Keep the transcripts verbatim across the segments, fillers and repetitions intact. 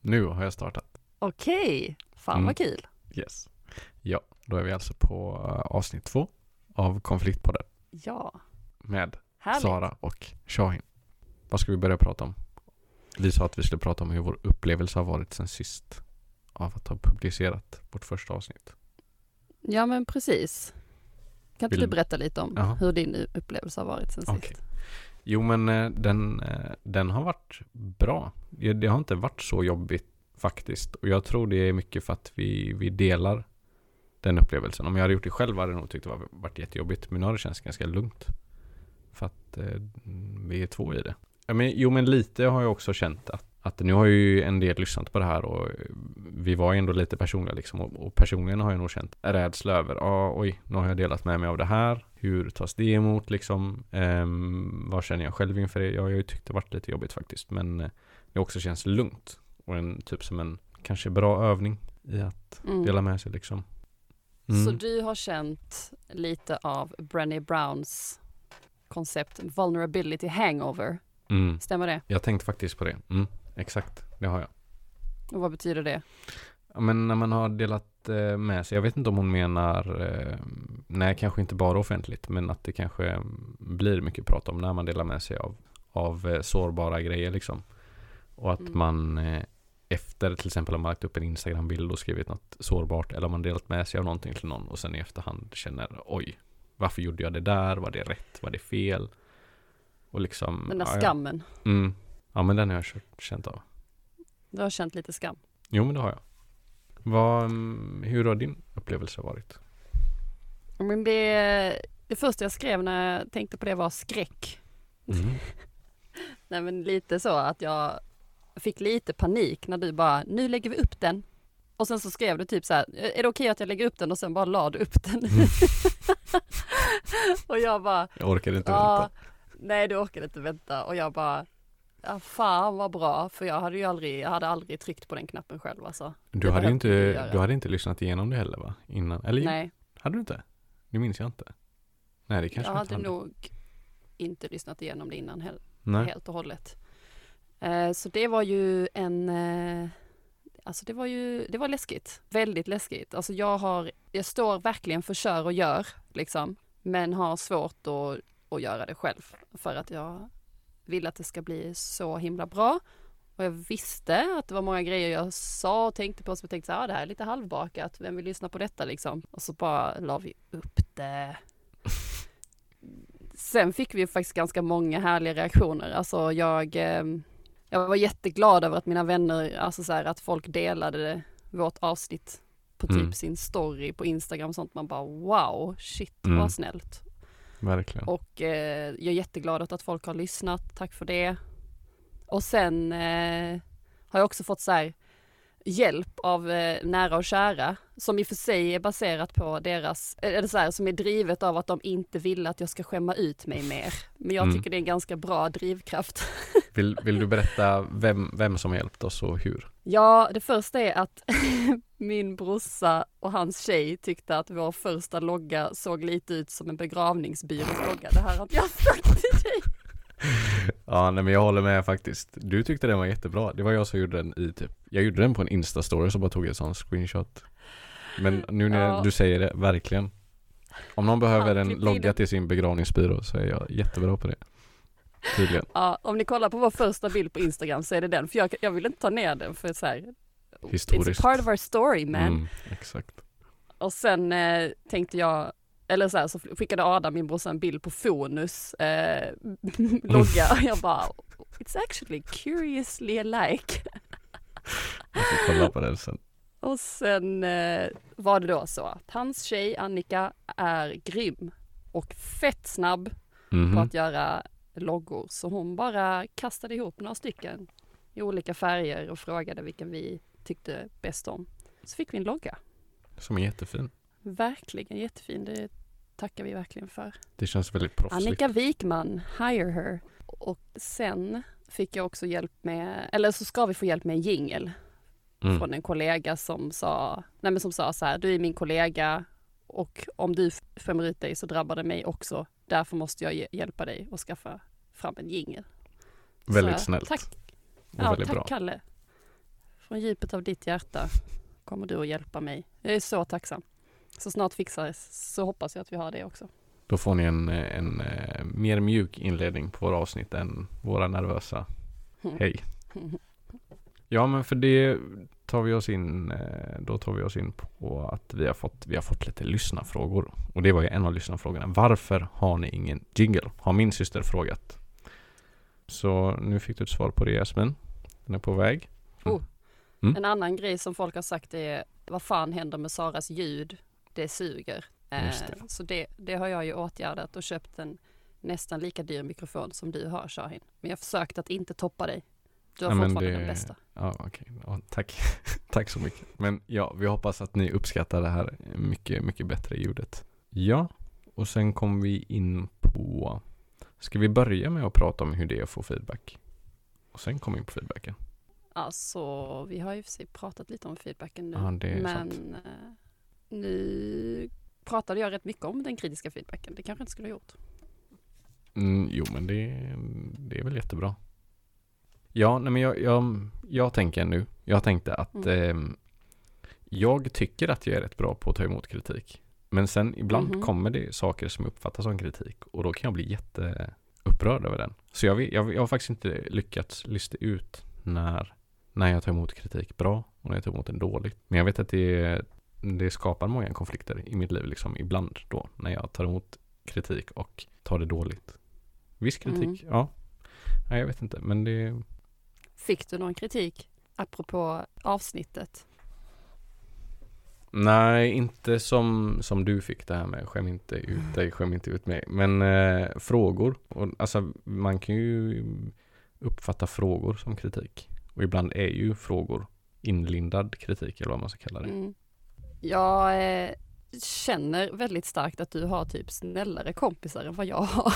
Nu har jag startat. Okej, fan Mm. vad kul. Yes. Ja, då är vi alltså på uh, avsnitt två av Konfliktpodden Ja, med härligt. Sara och Shahin. Vad ska vi börja prata om? Vi sa att vi skulle prata om hur vår upplevelse har varit sen sist av att ha publicerat vårt första avsnitt. Ja, men precis. Kan inte Vill- du berätta lite om Jaha. hur din upplevelse har varit sen Okej. sist? Jo, men eh, den, eh, den har varit bra. Det det har inte varit så jobbigt faktiskt. Och jag tror det är mycket för att vi, vi delar den upplevelsen. Om jag hade gjort det själv hade jag nog tyckt det var, varit jättejobbigt. Men nu har det känts ganska lugnt. För att eh, vi är två i det. Ja, men, jo, men lite har jag också känt att, att nu har ju en del lyssnat på det här. Och vi var ju ändå lite personliga liksom. Och, och personligen har jag nog känt rädsla över. Ah, oj, nu har jag delat med mig av det här. Hur tas det emot liksom? Ehm, vad känner jag själv inför det? Ja, jag har ju tyckt det varit lite jobbigt faktiskt. Men eh, det också känns lugnt. Och en typ som en kanske bra övning i att Mm. dela med sig liksom. Mm. Så du har känt lite av Brené Browns koncept vulnerability hangover. Mm. Stämmer det? Jag tänkte faktiskt på det. Mm, exakt, det har jag. Och vad betyder det? Ja, men när man har delat eh, med sig, jag vet inte om hon menar, eh, nej kanske inte bara offentligt, men att det kanske eh, blir mycket prat om när man delar med sig av, av eh, sårbara grejer liksom. Och att Mm. man eh, efter till exempel om man lagt upp en Instagram-bild och skrivit något sårbart, eller om man delat med sig av någonting till någon och sen i efterhand känner, oj, varför gjorde jag det där? Var det rätt? Var det fel? Och liksom, Den där ja, ja. skammen. Mm. Ja, men den har jag känt- känt av. Du har känt lite skam. Jo, men det har jag. Vad, mm, hur har din upplevelse varit? Men det, det första jag skrev när jag tänkte på det var skräck. Mm. Nej, men lite så att jag fick lite panik när du bara, nu lägger vi upp den. Och sen så skrev du typ så här, är det okej att jag lägger upp den? Och sen bara la du upp den. Mm. Och jag bara, Jag orkade inte ja, vänta. nej du orkade inte vänta. Och jag bara, ja fan vad bra. För jag hade ju aldrig, jag hade aldrig tryckt på den knappen själv alltså. Du det hade, ju behövde du inte, göra. du hade inte lyssnat igenom det heller va? Innan, eller jo, Nej, hade du inte? Det minns jag inte. Nej, det kanske jag jag inte hade hade. nog inte lyssnat igenom det innan heller. Nej. Helt och hållet. Eh, så det var ju en, eh, alltså det var ju, det var läskigt. Väldigt läskigt. Alltså jag har, jag står verkligen för kör och gör liksom. Men har svårt att, att göra det själv. För att jag vill att det ska bli så himla bra. Och jag visste att det var många grejer jag sa och tänkte på. Så jag tänkte så här, ah, det här är lite halvbakat. Vem vill lyssna på detta liksom? Och så bara la vi upp det. Sen fick vi ju faktiskt ganska många härliga reaktioner. Alltså jag, eh, jag var jätteglad över att mina vänner, alltså så här, att folk delade vårt avsnitt på typ Mm. sin story på Instagram och sånt. Man bara wow, shit Mm. vad snällt. Verkligen. Och eh, jag är jätteglad åt att folk har lyssnat. Tack för det. Och sen eh, har jag också fått så här hjälp av eh, nära och kära som i och för sig är baserat på deras, eller så här, som är drivet av att de inte vill att jag ska skämma ut mig mer. Men jag Mm. tycker det är en ganska bra drivkraft. Vill, vill du berätta vem, vem som har hjälpt oss och hur? Ja, det första är att min brorsa och hans tjej tyckte att vår första logga såg lite ut som en begravningsbyrås logga. Det här har jag sagt till dig. Ja, nej, men jag håller med faktiskt. Du tyckte den var jättebra. Det var jag som gjorde den i typ, jag gjorde den på en Insta-story så bara tog jag en sån screenshot. Men nu när Ja. du säger det, verkligen. Om någon behöver Han en klippte in logga den. till sin begravningsbyrå så är jag jättebra på det. Tydligen. Ja, om ni kollar på vår första bild på Instagram så är det den. För jag, jag vill inte ta ner den för så här, Historiskt. it's part of our story man. Mm, exakt. Och sen eh, tänkte jag, eller så här, så skickade Adam, min brorsa, en bild på Fonus eh, logga. Och jag bara, it's actually curiously alike. Jag får kolla på den sen. Och sen eh, var det då så att hans tjej Annika är grym och fett snabb Mhm. på att göra loggor. Så hon bara kastade ihop några stycken i olika färger och frågade vilken vi tyckte bäst om. Så fick vi en logga. Som är jättefin. Verkligen jättefin, det tackar vi verkligen för. Det känns väldigt proffsigt. Annika Wikman, hire her. Och sen fick jag också hjälp med, eller så ska vi få hjälp med en jingle Mm. från en kollega som sa, nej men som sa så här, du är min kollega och om du skämmer ut dig så drabbar det mig också. Därför måste jag ge- hjälpa dig och skaffa fram en jingle. Väldigt Så, snällt. Tack, Och ja, väldigt tack bra. Kalle från djupet av ditt hjärta kommer du att hjälpa mig. Jag är så tacksam. Så snart fixar det så hoppas jag att vi har det också. Då får ni en, en, en mer mjuk inledning på våra avsnitt än våra nervösa hej. Ja, men för det tar vi oss in då tar vi oss in på att vi har fått vi har fått lite lyssnarfrågor. Och det var ju en av lyssnarfrågorna. Varför har ni ingen jingle? Har min syster frågat. Så nu fick du ett svar på det, Jasmin. Den är på väg. Mm. Oh. Mm. En annan grej som folk har sagt är vad fan händer med Saras ljud? Det suger. Just det. Eh, så det, det har jag ju åtgärdat och köpt en nästan lika dyr mikrofon som du har, Shahin. Men jag har försökt att inte toppa dig. Du har ja, fortfarande det, den bästa. Ja, okej. Okay. Ja, tack. Tack så mycket. Men ja, vi hoppas att ni uppskattar det här mycket, mycket bättre ljudet. Ja, och sen kom vi in på... Ska vi börja med att prata om hur det är att få feedback? Och sen kommer vi in på feedbacken. Alltså, vi har ju för sig pratat lite om feedbacken nu. Ja, det är men sant. Nu pratade jag rätt mycket om den kritiska feedbacken. Det kanske inte skulle ha gjort. Mm, jo, men det, det är väl jättebra. Ja, nej, men jag, jag, jag tänker nu. Jag tänkte att mm. eh, jag tycker att jag är rätt bra på att ta emot kritik. Men sen ibland mm-hmm. kommer det saker som uppfattas som kritik. Och då kan jag bli jätteupprörd över den. Så jag, jag, jag har faktiskt inte lyckats lista ut när, när jag tar emot kritik bra och när jag tar emot den dåligt. Men jag vet att det, det skapar många konflikter i mitt liv liksom, ibland då. När jag tar emot kritik och tar det dåligt. Viss kritik, mm. ja. Nej, jag vet inte, men det... Fick du någon kritik apropå avsnittet? Nej, inte som, som du fick det här med skäm inte ut dig, skäm inte ut mig. Men eh, frågor, och, alltså man kan ju uppfatta frågor som kritik. Och ibland är ju frågor inlindad kritik eller vad man ska kalla det. Mm. Jag eh, känner väldigt starkt att du har typ snällare kompisar än vad jag har.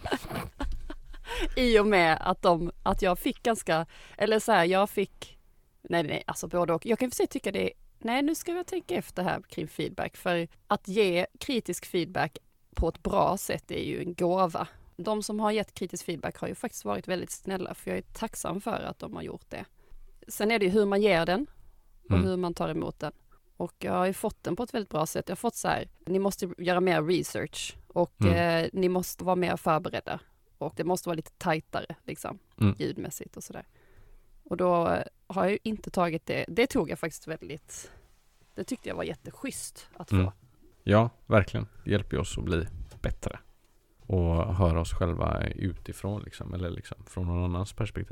I och med att, de, att jag fick ganska, eller så här, jag fick, nej nej, alltså både och. Jag kan för sig tycka det, nej nu ska jag tänka efter här kring feedback. För att ge kritisk feedback på ett bra sätt är ju en gåva. De som har gett kritisk feedback har ju faktiskt varit väldigt snälla, för jag är tacksam för att de har gjort det. Sen är det ju hur man ger den och mm. hur man tar emot den. Och jag har ju fått den på ett väldigt bra sätt. Jag har fått så här, ni måste göra mer research och mm. eh, ni måste vara mer förberedda. Och det måste vara lite tajtare liksom, mm. ljudmässigt och sådär. Och då har jag ju inte tagit det. Det tog jag faktiskt väldigt, det tyckte jag var jätteschysst att få. Mm. Ja, verkligen. Det hjälper oss att bli bättre. Och höra oss själva utifrån liksom, eller liksom från någon annans perspektiv.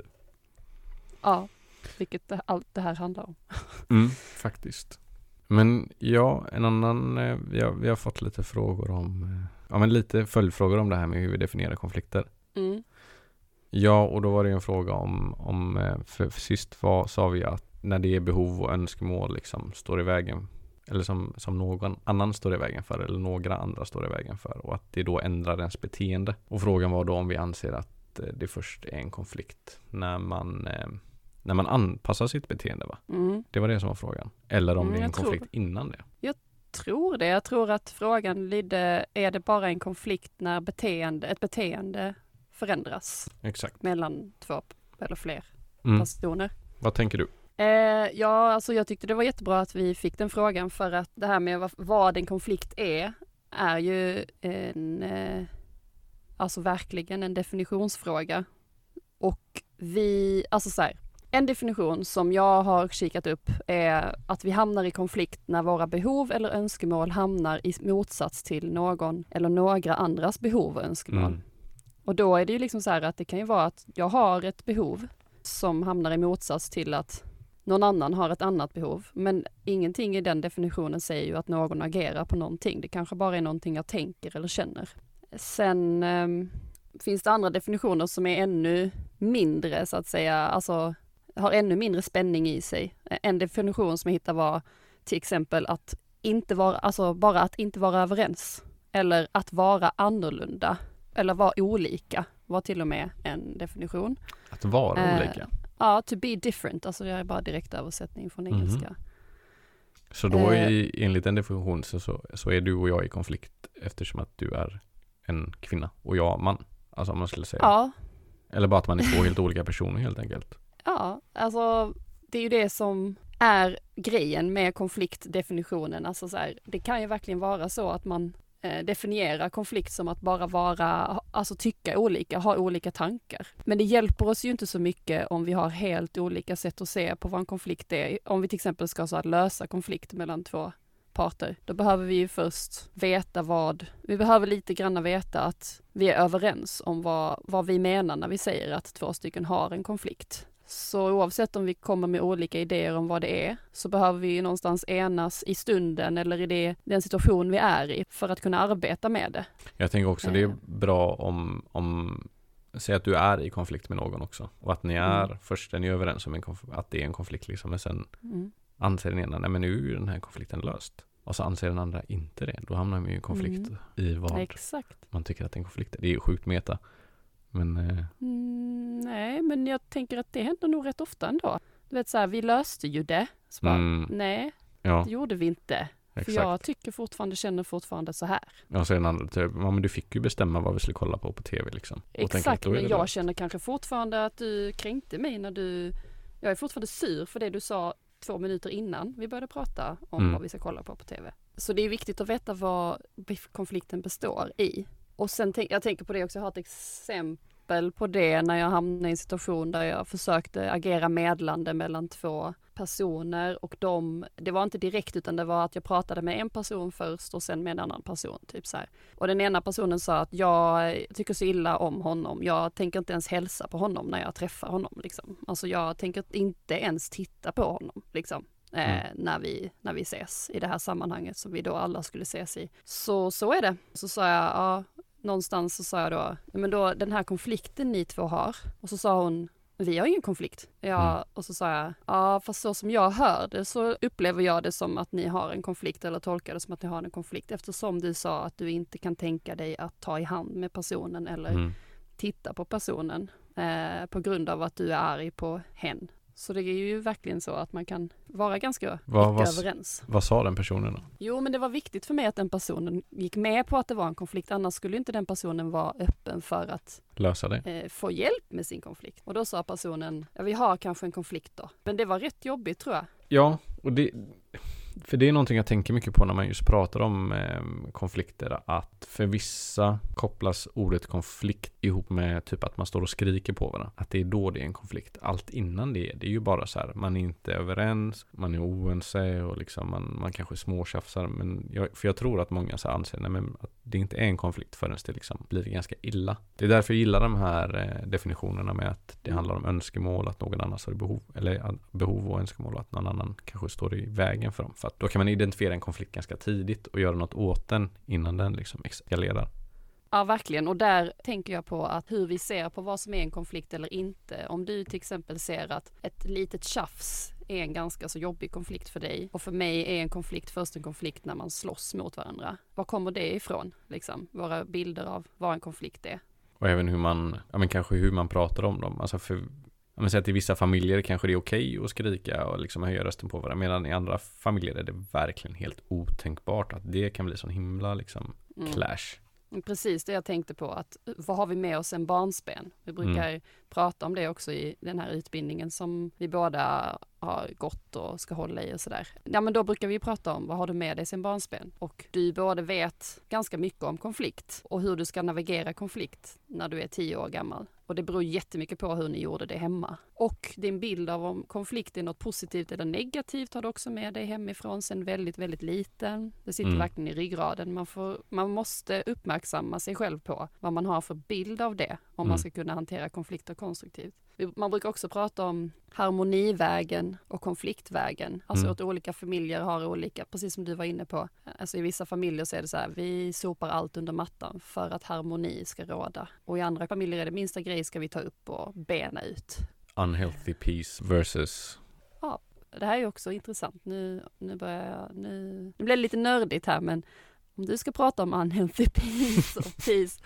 Ja, vilket det, allt det här handlar om. Mm, faktiskt. Men ja, en annan, eh, vi, har, vi har fått lite frågor om, eh, ja men lite följdfrågor om det här med hur vi definierar konflikter. Mm. Ja, och då var det en fråga om, om för, för sist var, sa vi att när det är behov och önskemål liksom står i vägen, eller som, som någon annan står i vägen för, eller några andra står i vägen för, och att det då ändrar ens beteende. Och frågan var då om vi anser att det först är en konflikt när man... Eh, När man anpassar sitt beteende, va? Mm. Det var det som var frågan. Eller om mm, det är en konflikt tror, innan det. Jag tror det. Jag tror att frågan lydde, är det bara en konflikt när beteende, ett beteende förändras? Exakt. Mellan två eller fler mm. personer. Vad tänker du? Eh, ja, alltså jag tyckte det var jättebra att vi fick den frågan, för att det här med vad, vad en konflikt är, är ju en, eh, alltså verkligen en definitionsfråga. Och vi, alltså så här, en definition som jag har kikat upp är att vi hamnar i konflikt när våra behov eller önskemål hamnar i motsats till någon eller några andras behov och önskemål. Mm. Och då är det ju liksom så här att det kan ju vara att jag har ett behov som hamnar i motsats till att någon annan har ett annat behov. Men ingenting i den definitionen säger ju att någon agerar på någonting. Det kanske bara är någonting jag tänker eller känner. Sen eh, finns det andra definitioner som är ännu mindre så att säga, alltså har ännu mindre spänning i sig. En definition som jag hittade var till exempel att inte vara, alltså bara att inte vara överens. Eller att vara annorlunda. Eller vara olika var till och med en definition. Att vara eh, olika? Ja, to be different. Alltså det är bara direkt översättning från engelska. Mm. Så då är, eh, enligt den definitionen så, så, så är du och jag i konflikt eftersom att du är en kvinna och jag man. Alltså om man skulle säga. Ja. Eller bara att man är två helt olika personer helt enkelt. Ja, alltså det är ju det som är grejen med konfliktdefinitionen. Alltså så här, det kan ju verkligen vara så att man eh, definierar konflikt som att bara vara, alltså tycka olika, ha olika tankar. Men det hjälper oss ju inte så mycket om vi har helt olika sätt att se på vad en konflikt är. Om vi till exempel ska så att lösa konflikt mellan två parter, då behöver vi ju först veta vad, vi behöver lite grann veta att vi är överens om vad, vad vi menar när vi säger att två stycken har en konflikt. Så oavsett om vi kommer med olika idéer om vad det är, så behöver vi någonstans enas i stunden eller i det, den situation vi är i för att kunna arbeta med det. Jag tänker också det är bra om, om säg att du är i konflikt med någon också. Och att ni är, mm. först är ni överens om en konf- att det är en konflikt liksom, men sen mm. anser den ena, nej men nu är den här konflikten löst. Och så anser den andra inte det. Då hamnar man ju i konflikt mm. i vad Exakt. man tycker att en konflikt är. Det är ju sjukt meta. Men, eh... mm, nej, men jag tänker att det händer nog rätt ofta ändå. Du vet så här, vi löste ju det. Så bara, mm. nej, ja. det gjorde vi inte. Exakt. För jag tycker fortfarande, känner fortfarande så här. Ja, så är den andra typ, ja men du fick ju bestämma vad vi skulle kolla på på tv liksom. Exakt, men jag löst. Känner kanske fortfarande att du kränkte mig när du, jag är fortfarande sur för det du sa två minuter innan vi började prata om mm. vad vi ska kolla på på tv. Så det är viktigt att veta vad konflikten består i. Och sen tänk, jag tänker på det också, jag har ett exempel på det när jag hamnade i en situation där jag försökte agera medlande mellan två personer och de, det var inte direkt utan det var att jag pratade med en person först och sen med en annan person, typ så här. Och den ena personen sa att jag tycker så illa om honom, jag tänker inte ens hälsa på honom när jag träffar honom liksom. Alltså jag tänker inte ens titta på honom liksom. Mm. Eh, när, vi, när vi ses i det här sammanhanget som vi då alla skulle ses i. Så, så är det. Så sa jag, ja, någonstans så sa jag då, men då den här konflikten ni två har. Och så sa hon, vi har ingen konflikt. Ja, mm. Och så sa jag, ja fast så som jag hör det så upplever jag det som att ni har en konflikt eller tolkar det som att ni har en konflikt. Eftersom du sa att du inte kan tänka dig att ta i hand med personen eller mm. titta på personen eh, på grund av att du är arg på hen. Så det är ju verkligen så att man kan vara ganska vad, vad, överens. Vad sa den personen då? Jo, men det var viktigt för mig att den personen gick med på att det var en konflikt. Annars skulle inte den personen vara öppen för att lösa det. Eh, få hjälp med sin konflikt. Och då sa personen, ja vi har kanske en konflikt då. Men det var rätt jobbigt tror jag. Ja, och det... För det är någonting jag tänker mycket på när man just pratar om eh, konflikter, att för vissa kopplas ordet konflikt ihop med typ att man står och skriker på varandra. Att det är då det är en konflikt. Allt innan det, det är ju bara så här, man är inte överens, man är oense och liksom man, man kanske småtjafsar. Men jag, för jag tror att många så här anser nej, men att det inte är en konflikt förrän det liksom blir ganska illa. Det är därför jag gillar de här eh, definitionerna med att det handlar om önskemål, att någon annan står i behov, eller behov och önskemål och att någon annan kanske står i vägen för dem. För att då kan man identifiera en konflikt ganska tidigt och göra något åt den innan den liksom eskalerar. Ja, verkligen. Och där tänker jag på att hur vi ser på vad som är en konflikt eller inte. Om du till exempel ser att ett litet tjafs är en ganska så jobbig konflikt för dig och för mig är en konflikt först en konflikt när man slåss mot varandra. Var kommer det ifrån? Liksom, våra bilder av vad en konflikt är. Och även hur man, ja men kanske hur man pratar om dem. Alltså för om man säger att i vissa familjer kanske det är okej att skrika och liksom höja rösten på varandra. Medan i andra familjer är det verkligen helt otänkbart att det kan bli sån himla liksom mm. clash. Precis det jag tänkte på, att vad har vi med oss en barnsben? Vi brukar mm. prata om det också i den här utbildningen som vi båda har gått och ska hålla i och sådär. Ja, men då brukar vi prata om vad har du med dig sen barnsben? Och du både vet ganska mycket om konflikt och hur du ska navigera konflikt när du är tio år gammal. Och det beror jättemycket på hur ni gjorde det hemma. Och din bild av om konflikt är något positivt eller negativt har du också med dig hemifrån sen väldigt, väldigt liten. Det sitter mm. verkligen i ryggraden. Man, får, man måste uppmärksamma sig själv på vad man har för bild av det om mm. man ska kunna hantera konflikter konstruktivt. Man brukar också prata om harmonivägen och konfliktvägen. Alltså mm. att olika familjer har olika, precis som du var inne på. Alltså i vissa familjer så är det så här, vi sopar allt under mattan för att harmoni ska råda. Och i andra familjer är det minsta grej ska vi ta upp och bena ut. Unhealthy peace versus... Ja, det här är också intressant. Nu, nu börjar jag, nu, nu blir det lite nördigt här, men om du ska prata om unhealthy peace och peace...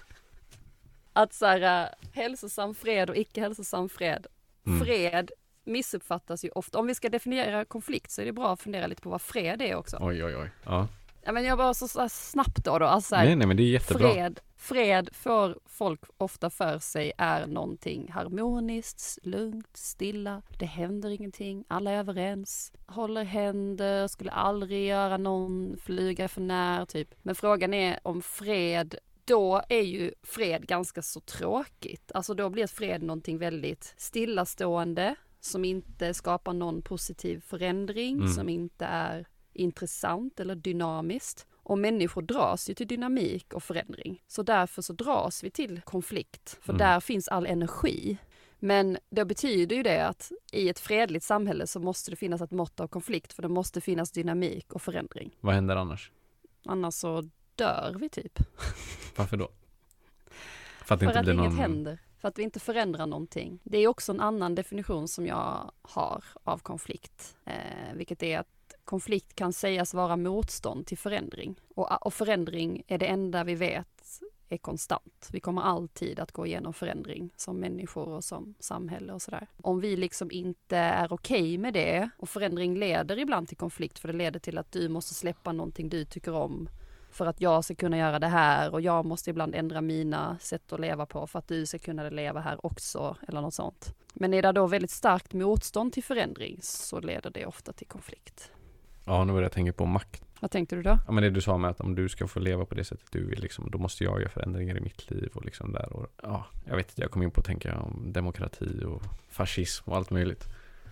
Att så här, hälsosam fred och icke hälsosam fred. Mm. Fred missuppfattas ju ofta. Om vi ska definiera konflikt så är det bra att fundera lite på vad fred är också. Oj, oj, oj. Ja. Ja, men jag bara så, så snabbt då. då. Alltså, här, nej, nej, men det är jättebra. Fred, fred får folk ofta för sig är någonting harmoniskt, lugnt, stilla. Det händer ingenting, alla är överens, håller händer, skulle aldrig göra någon flyga för när typ. Men frågan är om fred, då är ju fred ganska så tråkigt. Alltså då blir fred någonting väldigt stillastående som inte skapar någon positiv förändring, mm. som inte är intressant eller dynamiskt. Och människor dras ju till dynamik och förändring. Så därför så dras vi till konflikt. För mm. där finns all energi. Men det betyder ju det att i ett fredligt samhälle så måste det finnas ett mått av konflikt. För det måste finnas dynamik och förändring. Vad händer annars? Annars så dör vi typ. Varför då? För att, det för inte att blir inget någon... händer. För att vi inte förändrar någonting. Det är också en annan definition som jag har av konflikt. Eh, vilket är att konflikt kan sägas vara motstånd till förändring. Och, och förändring är det enda vi vet är konstant. Vi kommer alltid att gå igenom förändring som människor och som samhälle och sådär. Om vi liksom inte är okej med det, och förändring leder ibland till konflikt för det leder till att du måste släppa någonting du tycker om för att jag ska kunna göra det här, och jag måste ibland ändra mina sätt att leva på för att du ska kunna leva här också eller något sånt. Men är det då väldigt starkt motstånd till förändring så leder det ofta till konflikt. Ja, nu börjar jag tänka på makt. Vad tänkte du då? Ja, men det du sa med att om du ska få leva på det sättet du vill, liksom, då måste jag göra förändringar i mitt liv och liksom där. Och, ja, jag vet inte, jag kom in på att tänka om demokrati och fascism och allt möjligt.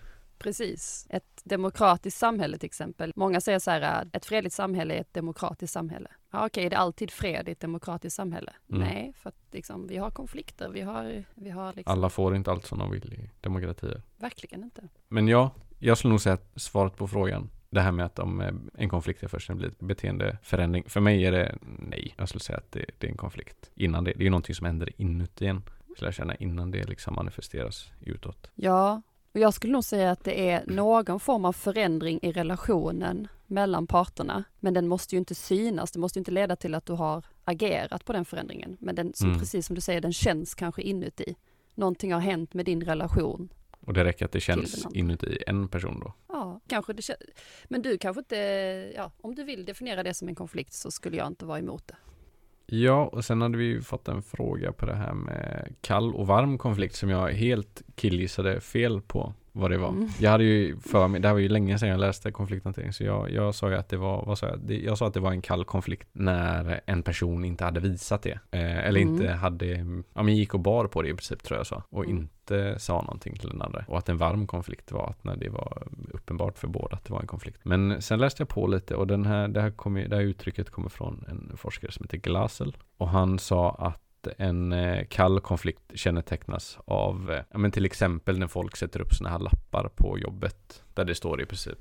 Precis. Ett demokratiskt samhälle till exempel. Många säger så här, ett fredligt samhälle är ett demokratiskt samhälle. Ja, okej, är det alltid fred i ett demokratiskt samhälle? Mm. Nej, för att liksom, vi har konflikter. Vi har, vi har liksom... Alla får inte allt som de vill i demokratier. Verkligen inte. Men ja, jag skulle nog säga att svaret på frågan, det här med att om en konflikt är först när det blir ett beteendeförändring. För mig är det nej. Jag skulle säga att det, det är en konflikt. Innan det, det är ju någonting som händer inuti en. Skulle jag känna, innan det liksom manifesteras utåt. Ja, och jag skulle nog säga att det är någon form av förändring i relationen mellan parterna. Men den måste ju inte synas. Det måste ju inte leda till att du har agerat på den förändringen. Men den, som, mm. precis som du säger, den känns kanske inuti. Någonting har hänt med din relation. Och det räcker att det känns inuti en person då? Ja, kanske det känns. Men du kanske inte, ja, om du vill definiera det som en konflikt så skulle jag inte vara emot det. Ja, och sen hade vi ju fått en fråga på det här med kall och varm konflikt som jag helt killgissade fel på vad det var. Mm. Jag hade ju för mig, det här var ju länge sedan jag läste konflikthantering, så jag, jag sa ju att det var, vad sa jag? Det, jag sa att det var en kall konflikt när en person inte hade visat det. Eh, eller mm. inte hade, ja men gick och bar på det i princip tror jag så. Och mm. inte sa någonting till den andra. Och att en varm konflikt var att när det var uppenbart för båda att det var en konflikt. Men sen läste jag på lite och den här, det, här kom, det här uttrycket kommer från en forskare som heter Glasel. Och han sa att en eh, kall konflikt kännetecknas av eh, ja, men till exempel när folk sätter upp såna här lappar på jobbet där det står i princip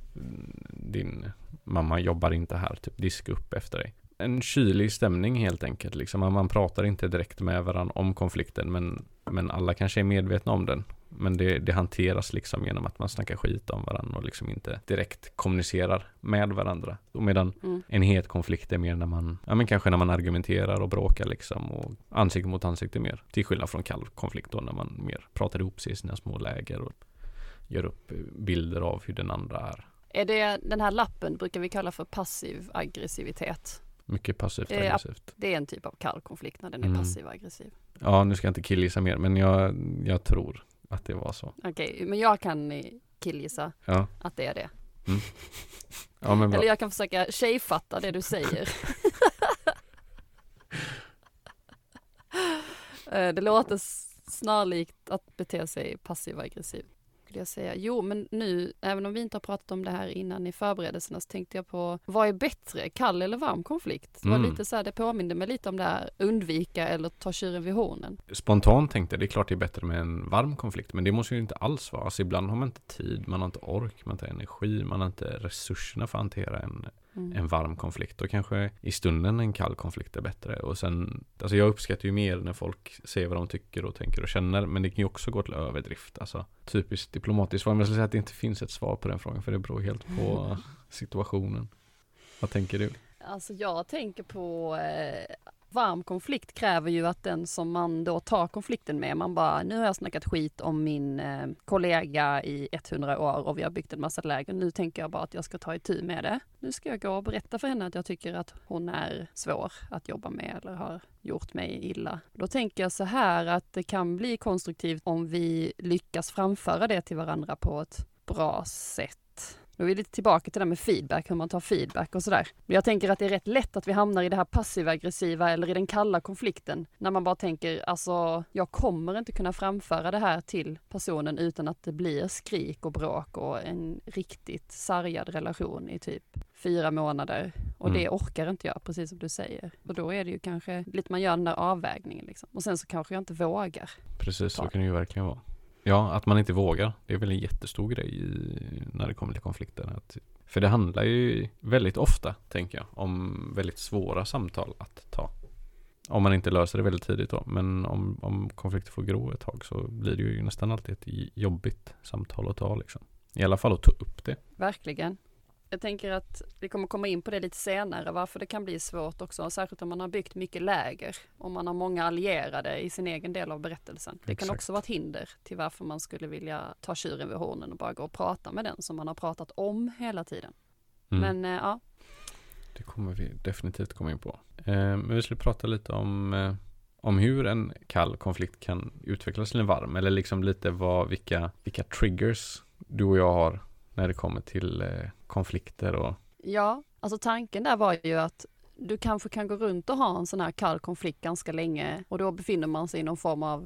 din mamma jobbar inte här, typ diska upp efter dig. En kylig stämning helt enkelt liksom. Man pratar inte direkt med varandra om konflikten men, men alla kanske är medvetna om den. Men det, det hanteras liksom genom att man snackar skit om varandra och liksom inte direkt kommunicerar med varandra. Och medan mm. en het konflikt är mer när man, ja men kanske när man argumenterar och bråkar liksom och ansikte mot ansikte mer. Till skillnad från kall konflikt då när man mer pratar ihop sig i sina små läger och gör upp bilder av hur den andra är. Är det den här lappen brukar vi kalla för passiv aggressivitet? Mycket passivt aggressivt. Det är en typ av kall konflikt när den är mm. passiv aggressiv. Ja, nu ska jag inte killgissa mer men jag, jag tror att det var så. Okej, okay, men jag kan killgissa ja. Att det är det. Mm. Ja, men eller jag kan försöka tjejfatta det du säger. Det låter snarlikt att bete sig passiv-aggressiv. Skulle jag säga. Jo, men nu, även om vi inte har pratat om det här innan i förberedelserna, så tänkte jag på, vad är bättre, kall eller varm konflikt? Det var mm. lite så här, det påminner mig lite om det här, undvika eller ta tjuren vid hornen. Spontant tänkte jag, det är klart det är bättre med en varm konflikt, men det måste ju inte alls vara. Alltså ibland har man inte tid, man har inte ork, man har inte energi, man har inte resurserna för att hantera en, mm. en varm konflikt. Då kanske i stunden en kall konflikt är bättre. Och sen, alltså jag uppskattar ju mer när folk säger vad de tycker och tänker och känner, men det kan ju också gå till överdrift. Alltså typiskt diplomatiskt svar, men jag skulle säga att det inte finns ett svar på den frågan, för det beror helt på mm. situationen. Vad tänker du? Alltså jag tänker på eh, Varm konflikt kräver ju att den som man då tar konflikten med, man bara, nu har jag snackat skit om min eh, kollega i hundra år och vi har byggt en massa läger. Nu tänker jag bara att jag ska ta itu med det. Nu ska jag gå och berätta för henne att jag tycker att hon är svår att jobba med eller har gjort mig illa. Då tänker jag så här att det kan bli konstruktivt om vi lyckas framföra det till varandra på ett bra sätt. Då är vi lite tillbaka till det med feedback, hur man tar feedback och sådär. Men jag tänker att det är rätt lätt att vi hamnar i det här passiv-aggressiva eller i den kalla konflikten. När man bara tänker, alltså jag kommer inte kunna framföra det här till personen utan att det blir skrik och bråk och en riktigt sargad relation i typ fyra månader. Och mm. det orkar inte jag, precis som du säger. Och då är det ju kanske lite man gör den där avvägningen liksom. Och sen så kanske jag inte vågar. Precis, så kan det ju verkligen vara. Ja, att man inte vågar. Det är väl en jättestor grej i, när det kommer till konflikter. Att, för det handlar ju väldigt ofta, tänker jag, om väldigt svåra samtal att ta. Om man inte löser det väldigt tidigt då. Men om, om konflikter får gro ett tag så blir det ju nästan alltid ett jobbigt samtal att ta. Liksom. I alla fall att ta upp det. Verkligen. Jag tänker att vi kommer komma in på det lite senare, varför det kan bli svårt också, särskilt om man har byggt mycket läger, om man har många allierade i sin egen del av berättelsen. Det kan Exakt. också vara ett hinder till varför man skulle vilja ta tjuren vid hornen och bara gå och prata med den som man har pratat om hela tiden. Mm. Men äh, ja. Det kommer vi definitivt komma in på. Eh, men vi skulle prata lite om, eh, om hur en kall konflikt kan utvecklas till en varm, eller liksom lite vad, vilka, vilka triggers du och jag har när det kommer till eh, konflikter och... Ja, alltså tanken där var ju att du kanske kan gå runt och ha en sån här kall konflikt ganska länge och då befinner man sig i någon form av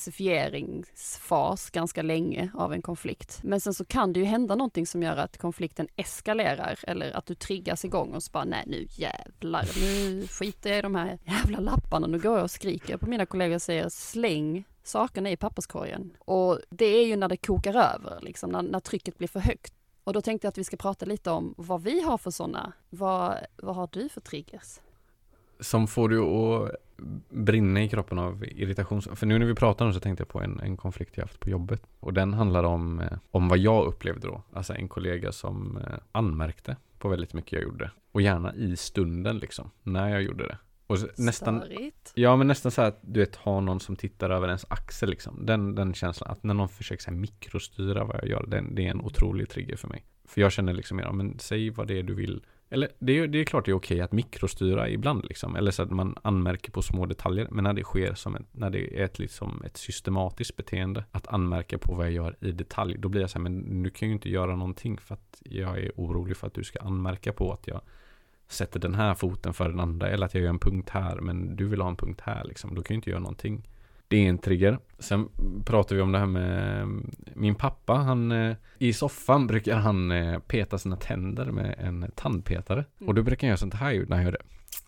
intensifieringsfas ganska länge av en konflikt. Men sen så kan det ju hända någonting som gör att konflikten eskalerar eller att du triggas igång och så bara nej nu jävlar, nu skiter jag i de här jävla lapparna, nu går jag och skriker på mina kollegor och säger släng sakerna i papperskorgen. Och det är ju när det kokar över, liksom, när, när trycket blir för högt. Och då tänkte jag att vi ska prata lite om vad vi har för sådana. Vad, vad har du för triggers? Som får du att brinna i kroppen av irritation. För nu när vi pratar om så tänkte jag på en, en konflikt jag haft på jobbet. Och den handlar om, om vad jag upplevde då. Alltså en kollega som anmärkte på väldigt mycket jag gjorde. Och gärna i stunden liksom, när jag gjorde det. Och nästan, ja, men nästan så här att du vet, ha någon som tittar över ens axel liksom. Den, den känslan att när någon försöker så här, mikrostyra vad jag gör, den, det är en otrolig trigger för mig. För jag känner liksom, ja, men säg vad det är du vill. Eller det är, det är klart det är okej att mikrostyra ibland liksom. Eller så att man anmärker på små detaljer. Men när det sker som ett, när det är ett, liksom, ett systematiskt beteende att anmärka på vad jag gör i detalj. Då blir jag så här, men nu kan jag ju inte göra någonting för att jag är orolig för att du ska anmärka på att jag sätter den här foten för den andra, eller att jag gör en punkt här men du vill ha en punkt här liksom. Då kan jag inte göra någonting. Det är en trigger. Sen pratar vi om det här med min pappa. Han, i soffan brukar han peta sina tänder med en tandpetare. Mm. Och då brukar jag göra sånt här ljud när jag gör det.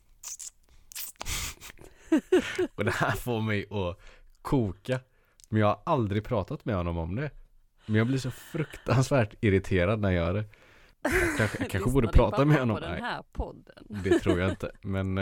Och det här får mig att koka. Men jag har aldrig pratat med honom om det. Men jag blir så fruktansvärt irriterad när jag gör det. Jag kanske, jag kanske borde prata med honom. På den här podden. Det tror jag inte. Men,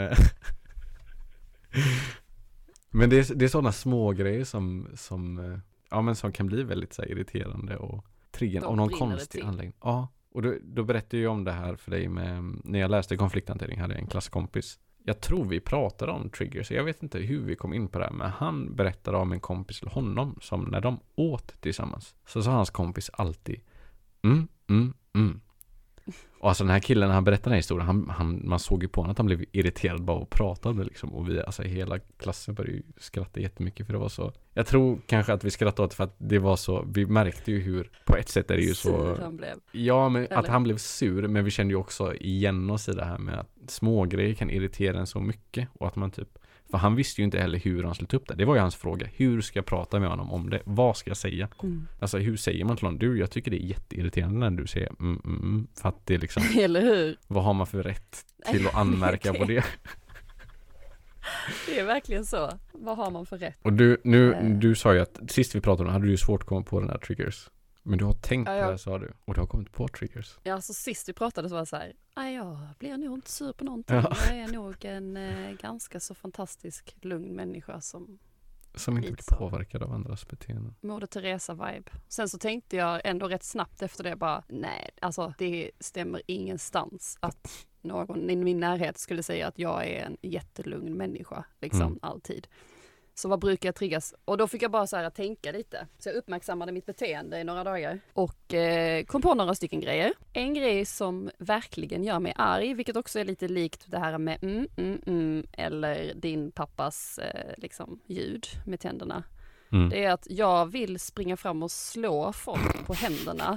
men det är, det är sådana små grejer som, som, ja, men som kan bli väldigt så här, irriterande och triggande av någon konstig anläggning. Ja, och då, då berättade jag om det här för dig med, när jag läste konflikthantering hade jag en klasskompis. Jag tror vi pratade om triggers. Jag vet inte hur vi kom in på det här, men han berättade om en kompis till honom som när de åt tillsammans så sa hans kompis alltid mm, mm, mm. Och alltså den här killen, han berättade den här historien, han, han, man såg ju på honom att han blev irriterad bara och pratade liksom. Och vi, alltså hela klassen började ju skratta jättemycket för det var så. Jag tror kanske att vi skrattade åt för att det var så, vi märkte ju hur, på ett sätt är det ju så. Sur han blev. Ja, men Eller? Att han blev sur, men vi kände ju också igen oss i det här med att små grejer kan irritera en så mycket. Och att man typ, för han visste ju inte heller hur han skulle ta upp det. Det var ju hans fråga. Hur ska jag prata med honom om det? Vad ska jag säga? Mm. Alltså hur säger man till honom? Du, jag tycker det är jätteirriterande när du säger mm, mm, mm. För att det är liksom, eller hur? Vad har man för rätt till att anmärka på det? Det är verkligen så. Vad har man för rätt? Och du, nu, du sa ju att sist vi pratade om det hade du ju svårt att komma på den här triggers. Men du har tänkt ja, jag... det, sa du. Och du har kommit på triggers. Ja, alltså sist vi pratade så var det så här, nej, jag blir nog inte sur på någonting. Ja. Jag är nog en eh, ganska så fantastisk lugn människa som Som inte Lite blir så. påverkad av andras beteenden. Moder Teresa-vibe. Sen så tänkte jag ändå rätt snabbt efter det bara, nej, alltså det stämmer ingenstans att någon i min närhet skulle säga att jag är en jättelugn människa, liksom, Mm. alltid. Så vad brukar jag triggas? Och då fick jag bara så här att tänka lite. Så jag uppmärksammade mitt beteende i några dagar. Och eh, kom på några stycken grejer. En grej som verkligen gör mig arg, vilket också är lite likt det här med mm, mm, mm, eller din pappas eh, liksom, ljud med tänderna. Mm. Det är att jag vill springa fram och slå folk på händerna.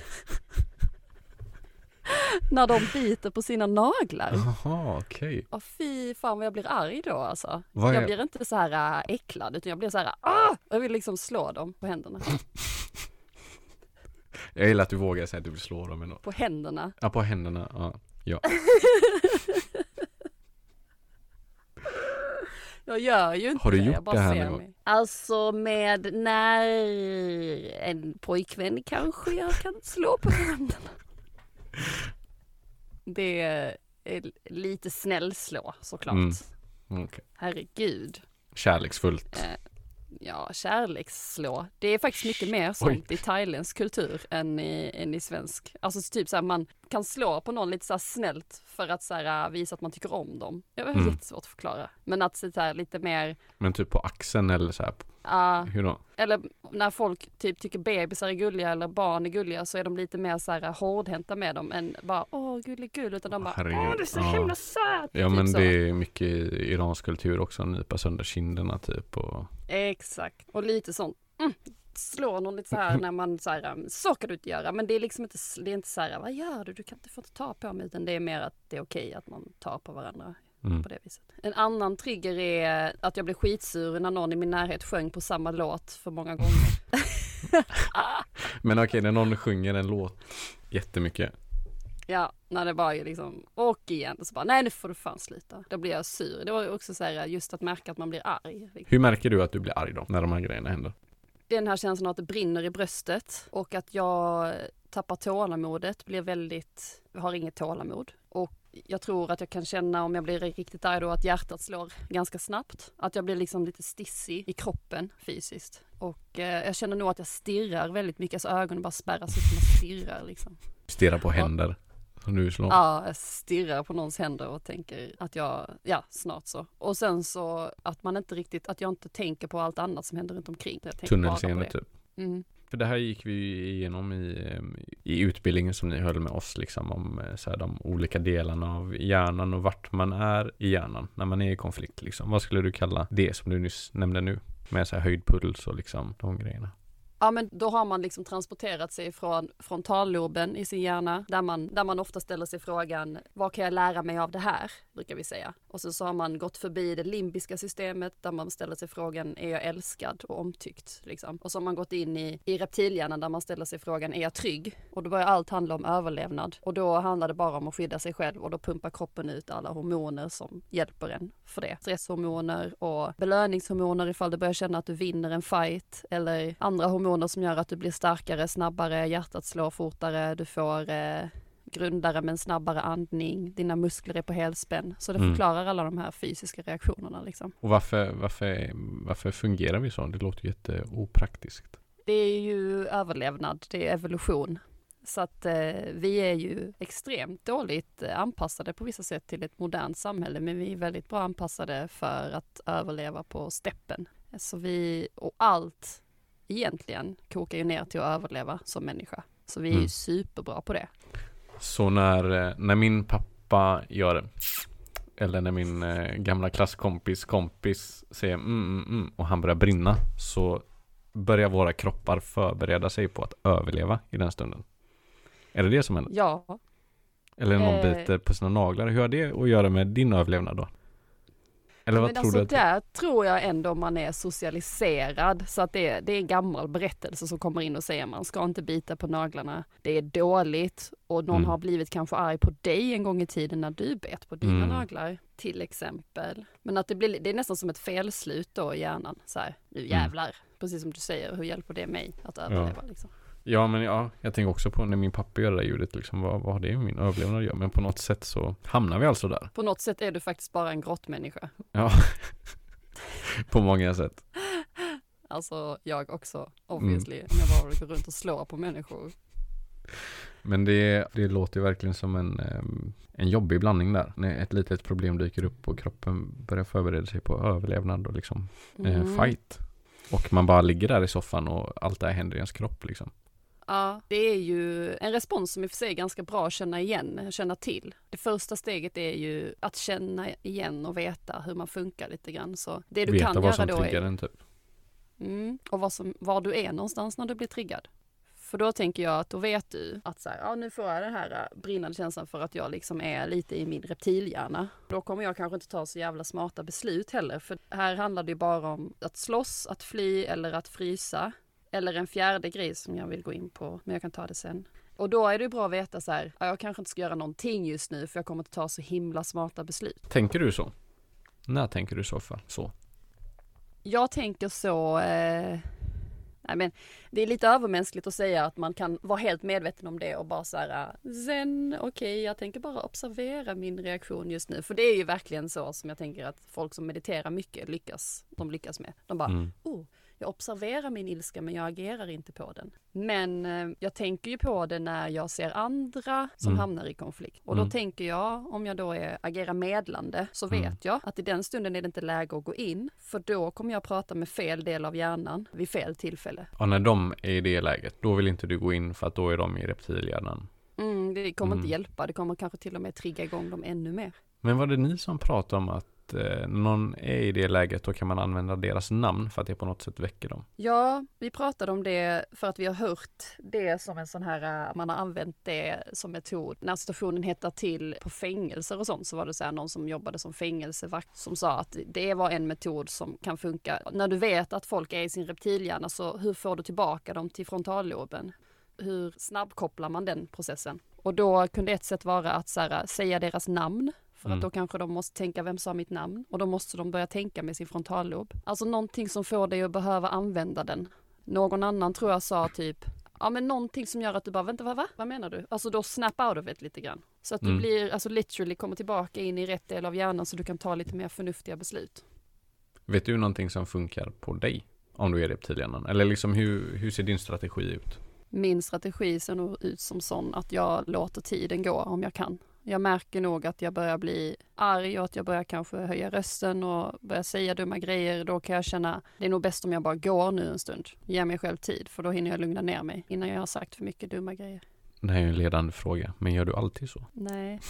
När de biter på sina naglar. Jaha, okej. Okay. Ja, fy fan vad jag blir arg då alltså. Vad är- Jag blir inte så här äh, äcklad, utan jag blir så här, ah! Jag vill liksom slå dem på händerna. Jag gillar att du vågar säga att du vill slå dem med något. På händerna. Ja, på händerna. Ja. ja. Jag gör ju inte Har du det, gjort jag bara det här ser någon gång? mig. Alltså med när en pojkvän kanske jag kan slå på händerna. Det är lite snällslå såklart. Mm. Okay. Herregud. Kärleksfullt. Eh, ja, kärleksslå. Det är faktiskt mycket mer sånt Oj. i thailändsk kultur än i, än i svensk. Alltså typ så här, man kan slå på någon lite så här snällt för att så här, visa att man tycker om dem. Det var Mm. jättesvårt att förklara. Men att så här, lite mer, Men typ på axeln eller så här. uh, Hur då? eller när folk typ tycker bebisar är gulliga eller barn är gulliga, så är de lite mer så här hårdhänta med dem än bara åh gulligull, utan de bara Herregud. åh du är så Ja. himla söt. Ja, typ men så. det är mycket i iransk kultur också. Nypa sönder kinderna typ. Och... Exakt. Och lite sånt. Mm. Slår någon lite så här när man så här, så kan du inte göra. Men det är liksom inte, det är inte så här, vad gör du? Du kan inte få ta på mig. Utan det är mer att det är okej att man tar på varandra Mm. på det viset. En annan trigger är att jag blev skitsur när någon i min närhet sjöng på samma låt för många gånger. Men okej, när någon sjunger en låt jättemycket. Ja, när det bara är liksom, och igen. Så bara, nej nu får du fan sluta. Då blir jag sur. Det var också så här, just att märka att man blir arg. Liksom. Hur märker du att du blir arg då? När de här grejerna händer? Den här känslan av att det brinner i bröstet och att jag tappar tålamodet, blir väldigt, har inget tålamod. Och jag tror att jag kan känna, om jag blir riktigt arg då, att hjärtat slår ganska snabbt. Att jag blir liksom lite stissig i kroppen fysiskt. Och eh, jag känner nog att jag stirrar väldigt mycket, så ögonen bara spärras upp och man stirrar liksom. Stirra på händer. Som du slår. Ja, jag stirrar på någons händer och tänker att jag, ja, snart så. Och sen så att man inte riktigt, att jag inte tänker på allt annat som händer runt omkring. Jag tänker bara på Tunnelseende det. typ. Mm. För det här gick vi igenom i, i utbildningen som ni höll med oss liksom, om så här, de olika delarna av hjärnan och vart man är i hjärnan när man är i konflikt liksom. Vad skulle du kalla det som du nyss nämnde nu? Med så här höjd puls och liksom de grejerna. Ja, men då har man liksom transporterat sig från frontalloben i sin hjärna, där man, där man ofta ställer sig frågan, vad kan jag lära mig av det här, brukar vi säga. Och så, så har man gått förbi det limbiska systemet, där man ställer sig frågan, är jag älskad och omtyckt? Liksom. Och så har man gått in i, i reptilhjärnan, där man ställer sig frågan, är jag trygg? Och då börjar allt handla om överlevnad. Och då handlar det bara om att skydda sig själv, och då pumpar kroppen ut alla hormoner som hjälper en för det. Stresshormoner och belöningshormoner ifall du börjar känna att du vinner en fight, eller andra hormoner som gör att du blir starkare, snabbare, hjärtat slår fortare, du får eh, grundare men snabbare andning, dina muskler är på helspänn. Så det Mm. förklarar alla de här fysiska reaktionerna liksom. Och varför, varför, varför fungerar vi så? Det låter ju jätteopraktiskt. Det är ju överlevnad, det är evolution. Så att eh, vi är ju extremt dåligt eh, anpassade på vissa sätt till ett modernt samhälle, men vi är väldigt bra anpassade för att överleva på steppen. Så vi, och allt egentligen kokar ju ner till att överleva som människa. Så vi är Mm. ju superbra på det. Så när, när min pappa gör det, eller när min eh, gamla klasskompis kompis säger mm, mm, mm, och han börjar brinna, så börjar våra kroppar förbereda sig på att överleva i den stunden. Är det det som händer? Ja, Eller någon Eh. biter på sina naglar? Hur har det att göra med din överlevnad då? Eller vad men tror alltså du att... där tror jag ändå man är socialiserad. Så att det, det är en gammal berättelse som kommer in och säger man ska inte bita på naglarna. Det är dåligt, och någon Mm. har blivit kanske arg på dig en gång i tiden när du bet på dina Mm. naglar till exempel. Men att det, blir, det är nästan som ett felslut då i hjärnan. Så här, nu jävlar, precis som du säger, hur hjälper det mig att överleva liksom? Ja, men ja, jag tänker också på när min pappa gör det där ljudet, liksom, vad, vad har det med min överlevnad att göra? Men på något sätt så hamnar vi alltså där. På något sätt är du faktiskt bara en grottmänniska. Ja, på många sätt. Alltså jag också, obviously, mm. om jag bara går runt och slår på människor. Men det, det låter ju verkligen som en, en jobbig blandning där. När ett litet problem dyker upp och kroppen börjar förbereda sig på överlevnad och liksom mm. eh, fight. Och man bara ligger där i soffan och allt det här händer i ens kropp liksom. Ja, det är ju en respons som i och för sig är ganska bra att känna igen, känna till. Det första steget är ju att känna igen och veta hur man funkar lite grann. Så det du veta kan vad göra som då triggar är... den typ. Mm, och vad som, var du är någonstans när du blir triggad. För då tänker jag att då vet du att så här, ja, nu får jag den här brinnande känslan för att jag liksom är lite i min reptilhjärna. Då kommer jag kanske inte ta så jävla smarta beslut heller. För här handlar det ju bara om att slåss, att fly eller att frysa. Eller en fjärde grej som jag vill gå in på, men jag kan ta det sen. Och då är det bra att veta så här, ja, jag kanske inte ska göra någonting just nu för jag kommer inte ta så himla smarta beslut. Tänker du så? När tänker du så för? Så? Jag tänker så... Eh, nej men, det är lite övermänskligt att säga att man kan vara helt medveten om det och bara så här, sen okej, okay, jag tänker bara observera min reaktion just nu. För det är ju verkligen så som jag tänker att folk som mediterar mycket lyckas, de lyckas med. De bara, mm. oh, jag observerar min ilska men jag agerar inte på den. Men eh, jag tänker ju på det när jag ser andra som mm. hamnar i konflikt. Och då mm. tänker jag, om jag då är, agerar medlande, så vet mm. jag att i den stunden är det inte läge att gå in. För då kommer jag prata med fel del av hjärnan vid fel tillfälle. Och när de är i det läget, då vill inte du gå in för att då är de i reptilhjärnan. Mm, det kommer mm. inte hjälpa. Det kommer kanske till och med trigga igång dem ännu mer. Men var det ni som pratade om att när någon är i det läget, då kan man använda deras namn för att det på något sätt väcker dem? Ja, vi pratade om det för att vi har hört det som en sån här, man har använt det som metod. När situationen hettar till på fängelser och sånt, så var det så här någon som jobbade som fängelsevakt som sa att det var en metod som kan funka. När du vet att folk är i sin reptilhjärna, så hur får du tillbaka dem till frontalloben? Hur snabbkopplar man den processen? Och då kunde ett sätt vara att så här, säga deras namn. För att mm. då kanske de måste tänka, vem sa mitt namn? Och då måste de börja tänka med sin frontallob. Alltså någonting som får dig att behöva använda den. Någon annan tror jag sa typ, ja men någonting som gör att du bara, vänta, vad, va? Vad menar du? Alltså då snap out of it lite grann. Så att du mm. blir, alltså literally kommer tillbaka in i rätt del av hjärnan så du kan ta lite mer förnuftiga beslut. Vet du någonting som funkar på dig om du är reptilhjärnan? Eller liksom hur, hur ser din strategi ut? Min strategi ser nog ut som sån att jag låter tiden gå om jag kan. Jag märker nog att jag börjar bli arg och att jag börjar kanske höja rösten och börja säga dumma grejer. Då kan jag känna, det är nog bäst om jag bara går nu en stund. Ge mig själv tid, för då hinner jag lugna ner mig innan jag har sagt för mycket dumma grejer. Det här är ju en ledande fråga, men gör du alltid så? Nej.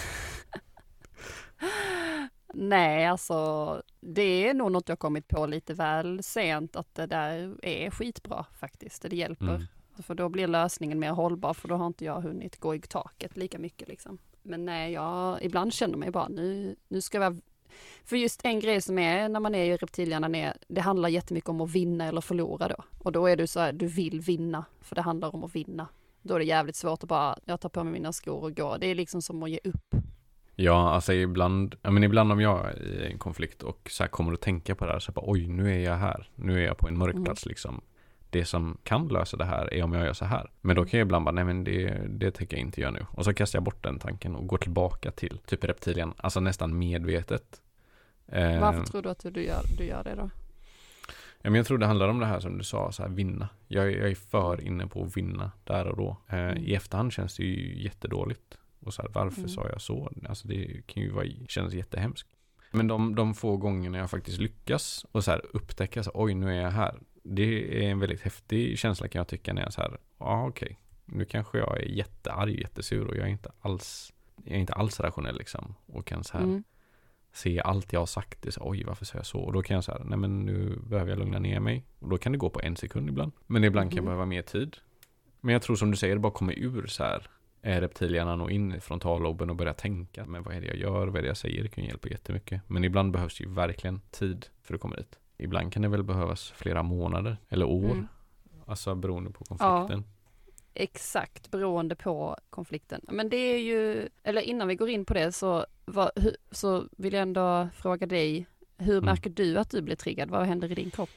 Nej, alltså det är nog något jag kommit på lite väl sent, att det där är skitbra faktiskt. Det hjälper. Mm. För då blir lösningen mer hållbar, för då har inte jag hunnit gå i taket lika mycket liksom. Men nej, jag ibland känner mig bara, nu, nu ska jag... För just en grej som är när man är i reptilhjärnan är, det handlar jättemycket om att vinna eller förlora då. Och då är du så här, du vill vinna, för det handlar om att vinna. Då är det jävligt svårt att bara, jag tar på mig mina skor och går. Det är liksom som att ge upp. Ja, alltså ibland, ja, men ibland om jag är i en konflikt och så här kommer att tänka på det här, så bara, oj, nu är jag här. Nu är jag på en mörk plats mm. liksom. Det som kan lösa det här är om jag gör så här. Men då kan jag ibland bara, nej men det, det tänker jag inte göra nu. Och så kastar jag bort den tanken och går tillbaka till typ reptilien. Alltså nästan medvetet. Varför eh, tror du att du gör, du gör det då? Ja, men jag tror det handlar om det här som du sa, så här, vinna. Jag, jag är för inne på att vinna där och då. Eh, mm. I efterhand känns det ju jättedåligt. Och så här, varför mm. sa jag så? Alltså det kan ju vara, kännas jättehemskt. Men de, de få gångerna jag faktiskt lyckas och så här upptäcka, så, oj nu är jag här. Det är en väldigt häftig känsla kan jag tycka, när jag så här, ja ah, okej, okay. Nu kanske jag är jättearg, jättesur och jag är inte alls, jag är inte alls rationell liksom. Och kan så här mm. se allt jag har sagt, det är så, oj varför säger jag så? Och då kan jag så här, nej men nu behöver jag lugna ner mig. Och då kan det gå på en sekund ibland. Men ibland mm. kan jag behöva mer tid. Men jag tror som du säger, det bara kommer ur så här, är reptilhjärnan och in i frontalloben och börja tänka, men vad är det jag gör, vad är det jag säger, det kan hjälpa jättemycket. Men ibland behövs ju verkligen tid för att komma dit. Ibland kan det väl behövas flera månader eller år. Mm. Alltså beroende på konflikten. Ja, exakt, beroende på konflikten. Men det är ju, eller innan vi går in på det så, vad, hur, så vill jag ändå fråga dig, hur mm. märker du att du blir triggad? Vad händer i din kropp?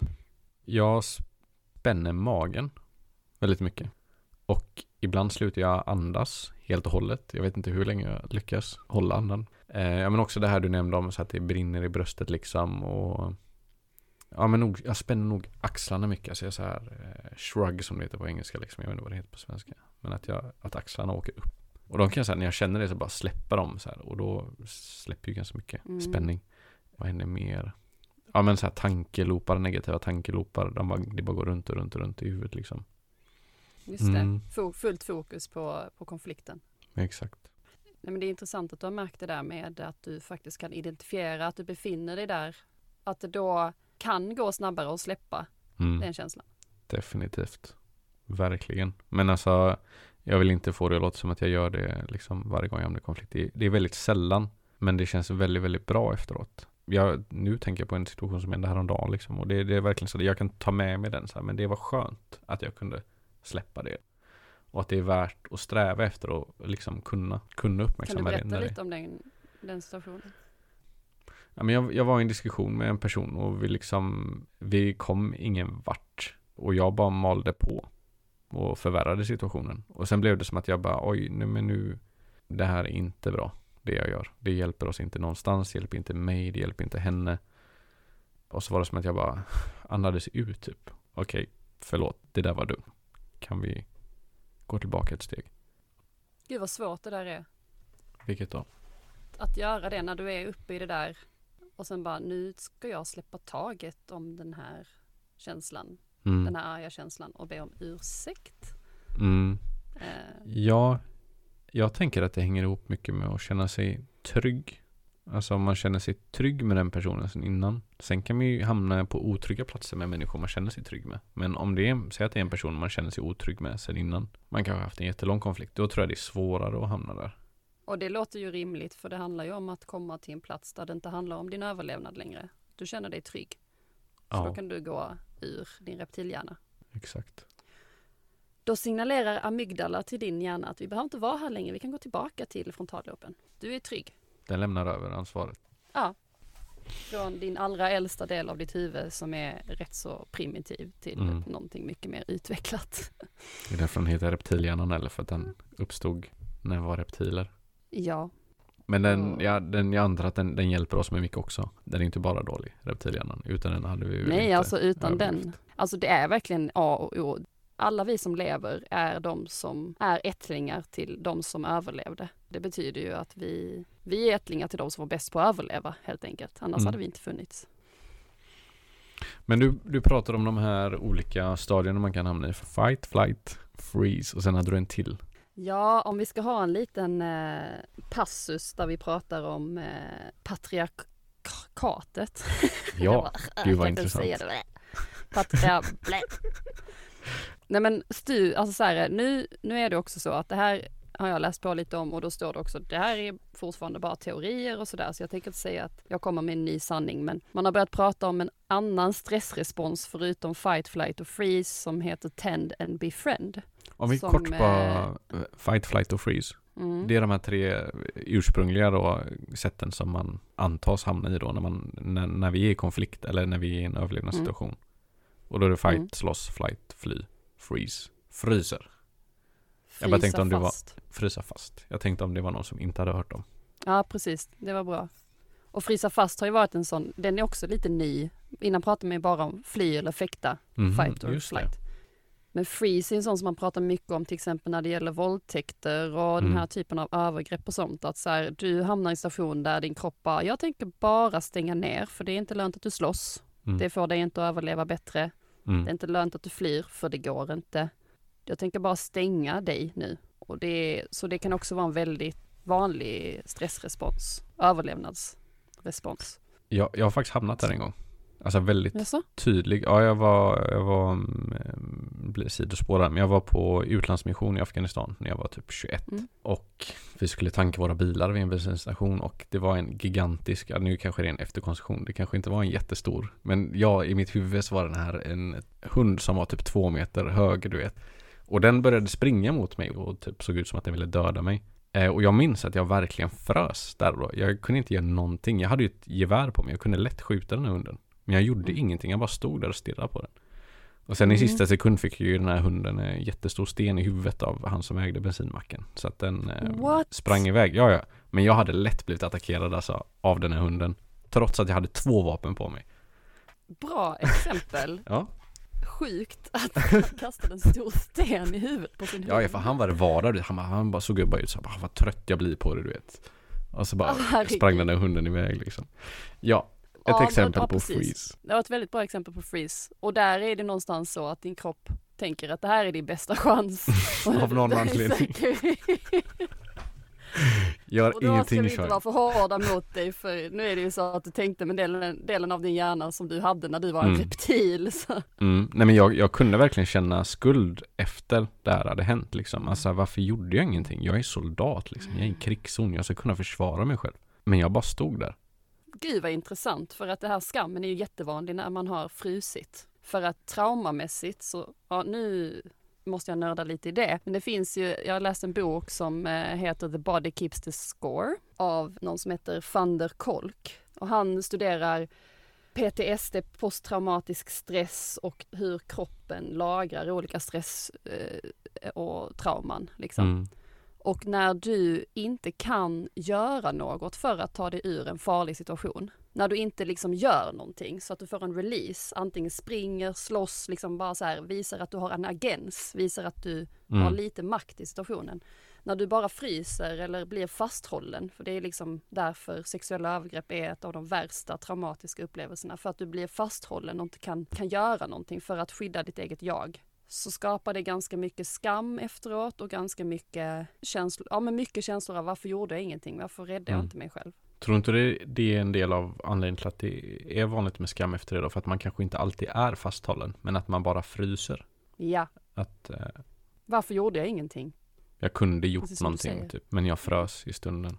Jag spänner magen väldigt mycket. Och ibland slutar jag andas helt och hållet. Jag vet inte hur länge jag lyckas hålla andan. Eh, ja, men också det här du nämnde om, så att det brinner i bröstet liksom, och Ja, men nog, jag spänner nog axlarna mycket. Alltså jag så här eh, shrug som det heter på engelska liksom. Jag vet inte vad det heter på svenska. Men att, jag, att axlarna åker upp. Och de kan säga när jag känner det så bara släpper de så här. Och då släpper ju ganska mycket mm. spänning. Vad händer mer? Ja, men så här tankeloopar, negativa tankeloopar. De bara, det bara går runt och runt och runt i huvudet liksom. Just det. Mm. Fullt fokus på, på konflikten. Exakt. Nej, men det är intressant att du har märkt det där med att du faktiskt kan identifiera att du befinner dig där. Att det då kan gå snabbare att släppa mm. den känslan. Definitivt. Verkligen. Men alltså, jag vill inte få det att låta som att jag gör det liksom varje gång jag hamnar i konflikt. Det är väldigt sällan, men det känns väldigt, väldigt bra efteråt. Jag, nu tänker jag på en situation som hände häromdagen liksom, och det, det är verkligen så att jag kan ta med mig den så här, men det var skönt att jag kunde släppa det. Och att det är värt att sträva efter att liksom kunna, kunna uppmärksamma det. Kan du berätta lite om den, den situationen? Ja, men jag, jag var i en diskussion med en person och vi, liksom, vi kom ingen vart. Och jag bara malde på och förvärrade situationen. Och sen blev det som att jag bara, oj, nu, men nu, det här är inte bra, det jag gör. Det hjälper oss inte någonstans, det hjälper inte mig, det hjälper inte henne. Och så var det som att jag bara andades ut typ. Okej, förlåt, det där var dumt. Kan vi gå tillbaka ett steg? Gud vad svårt det där är. Vilket då? Att göra det när du är uppe i det där och sen bara, nu ska jag släppa taget om den här känslan. Mm. Den här arga känslan och be om ursäkt. Mm. Eh. Ja, jag tänker att det hänger ihop mycket med att känna sig trygg. Alltså om man känner sig trygg med den personen sen innan. Sen kan man ju hamna på otrygga platser med människor man känner sig trygg med. Men om det är, säg att det är en person man känner sig otrygg med sen innan. Man kan ha haft en jättelång konflikt. Då tror jag det är svårare att hamna där. Och det låter ju rimligt, för det handlar ju om att komma till en plats där det inte handlar om din överlevnad längre. Du känner dig trygg. Så ja. Då kan du gå ur din reptilhjärna. Exakt. Då signalerar amygdala till din hjärna att vi behöver inte vara här längre. Vi kan gå tillbaka till frontalloben. Du är trygg. Den lämnar över ansvaret. Ja. Från din allra äldsta del av ditt huvud som är rätt så primitiv till mm. någonting mycket mer utvecklat. Det är därför den heter reptilhjärnan, eller för att den uppstod när det var reptiler. Ja. Men den, ja, den, jag antar att den, den hjälper oss med mycket också. Den är inte bara dålig, reptilhjärnan. Utan den hade vi ju Nej, inte alltså utan överlevt. Den. Alltså det är verkligen A och O. Alla vi som lever är de som är ättlingar till de som överlevde. Det betyder ju att vi, vi är ättlingar till de som var bäst på att överleva, helt enkelt. Annars mm. hade vi inte funnits. Men du, du pratar om de här olika stadierna man kan hamna i. Fight, flight, freeze. Och sen hade du en till. Ja, om vi ska ha en liten eh, passus där vi pratar om eh, patriarkatet. Ja, det var intressant. Patria... Nej men stu, alltså så här, nu, nu är det också så att det här har jag läst på lite om och då står det också det här är fortfarande bara teorier och sådär, så jag tänker inte säga att jag kommer med en ny sanning, men man har börjat prata om en annan stressrespons förutom fight, flight och freeze som heter tend and befriend. Om vi som, kort bara eh, fight, flight och freeze. Mm. Det är de här tre ursprungliga då, sätten som man antas hamna i då när, man, när, när vi är i konflikt eller när vi är i en överlevnadssituation. Mm. Och då är det fight, mm. slåss, flight, fly, freeze, fryser. Frysa jag bara tänkte om det fast. var frysa fast. Jag tänkte om det var någon som inte hade hört om. Ja, precis. Det var bra. Och frysa fast har ju varit en sån, den är också lite ny. Innan pratade man ju bara om fly eller fäkta, mm, fight or flight. Det. Men freeze är en sån som man pratar mycket om till exempel när det gäller våldtäkter och mm. den här typen av övergrepp och sånt. Att så här, du hamnar i en station där din kropp bara, jag tänker bara stänga ner för det är inte lönt att du slåss. Mm. Det får dig inte att överleva bättre. Mm. Det är inte lönt att du flyr för det går inte. Jag tänker bara stänga dig nu. Och det, så det kan också vara en väldigt vanlig stressrespons. Överlevnadsrespons. Ja, jag har faktiskt hamnat där en gång. Alltså väldigt Jaså? tydlig. Ja, jag var, jag var mm, blir sidospårad, men jag var på utlandsmission i Afghanistan när jag var typ tjugoett. Mm. Och vi skulle tanka våra bilar vid en bensinstation och det var en gigantisk, ja, nu kanske det är en efterkonstruktion, det kanske inte var en jättestor, men jag i mitt huvud så var den här en hund som var typ två meter hög, du vet. Och den började springa mot mig och typ såg ut som att den ville döda mig. Eh, och jag minns att jag verkligen frös där då. Jag kunde inte göra någonting. Jag hade ju ett gevär på mig. Jag kunde lätt skjuta den här hunden. Men jag gjorde mm. ingenting. Jag bara stod där och stirrade på den. Och sen mm. i sista sekund fick ju den här hunden en jättestor sten i huvudet av han som ägde bensinmacken. Så att den eh, sprang iväg. Ja, ja. Men jag hade lätt blivit attackerad alltså, av den här hunden. Trots att jag hade två vapen på mig. bra exempel. Ja. Sjukt att han kastade en stor sten i huvudet på sin hund. Ja, för han var det vardag. Han, han bara såg bara ut så bara, vad trött jag blir på det, du vet. Och så bara Ah, sprang den där hunden iväg liksom. Ja, ett ja, exempel ja, på precis. freeze. Det var ett väldigt bra exempel på freeze. Och där är det någonstans så att din kropp tänker att det här är din bästa chans. Av någon anledning. Gör och då ingenting ska vi inte för. vara för hårda mot dig, för nu är det ju så att du tänkte med delen, delen av din hjärna som du hade när du var en Mm. reptil. Så. Mm. Nej, men jag, jag kunde verkligen känna skuld efter det här hade hänt liksom. Alltså varför gjorde jag ingenting? Jag är soldat liksom. Jag är i en krigszon. Jag ska kunna försvara mig själv. Men jag bara stod där. Gud vad intressant, för att det här skammen är ju jättevanlig när man har frusit. För att traumamässigt så, ja nu måste jag nörda lite i det. Men det finns ju, jag har läst en bok som eh, heter The Body Keeps the Score av någon som heter van der Kolk. Och han studerar P T S D, posttraumatisk stress och hur kroppen lagrar olika stress eh, och trauman liksom. Mm. Och när du inte kan göra något för att ta dig ur en farlig situation, när du inte liksom gör någonting så att du får en release, antingen springer, slåss, liksom bara så här, visar att du har en agens, visar att du Mm. har lite makt i situationen. När du bara fryser eller blir fasthållen, för det är liksom därför sexuella övergrepp är ett av de värsta traumatiska upplevelserna, för att du blir fasthållen och inte kan, kan göra någonting för att skydda ditt eget jag. Så skapar det ganska mycket skam efteråt och ganska mycket känslor, ja men mycket känslor av varför gjorde jag ingenting, varför räddade jag Mm. inte mig själv. Tror inte det, det är en del av anledningen till att det är vanligt med skam efter det då? För att man kanske inte alltid är fasthållen, men att man bara fryser. Ja, Att eh, varför gjorde jag ingenting? jag kunde gjort Precis som du någonting säger. typ, men jag frös i stunden.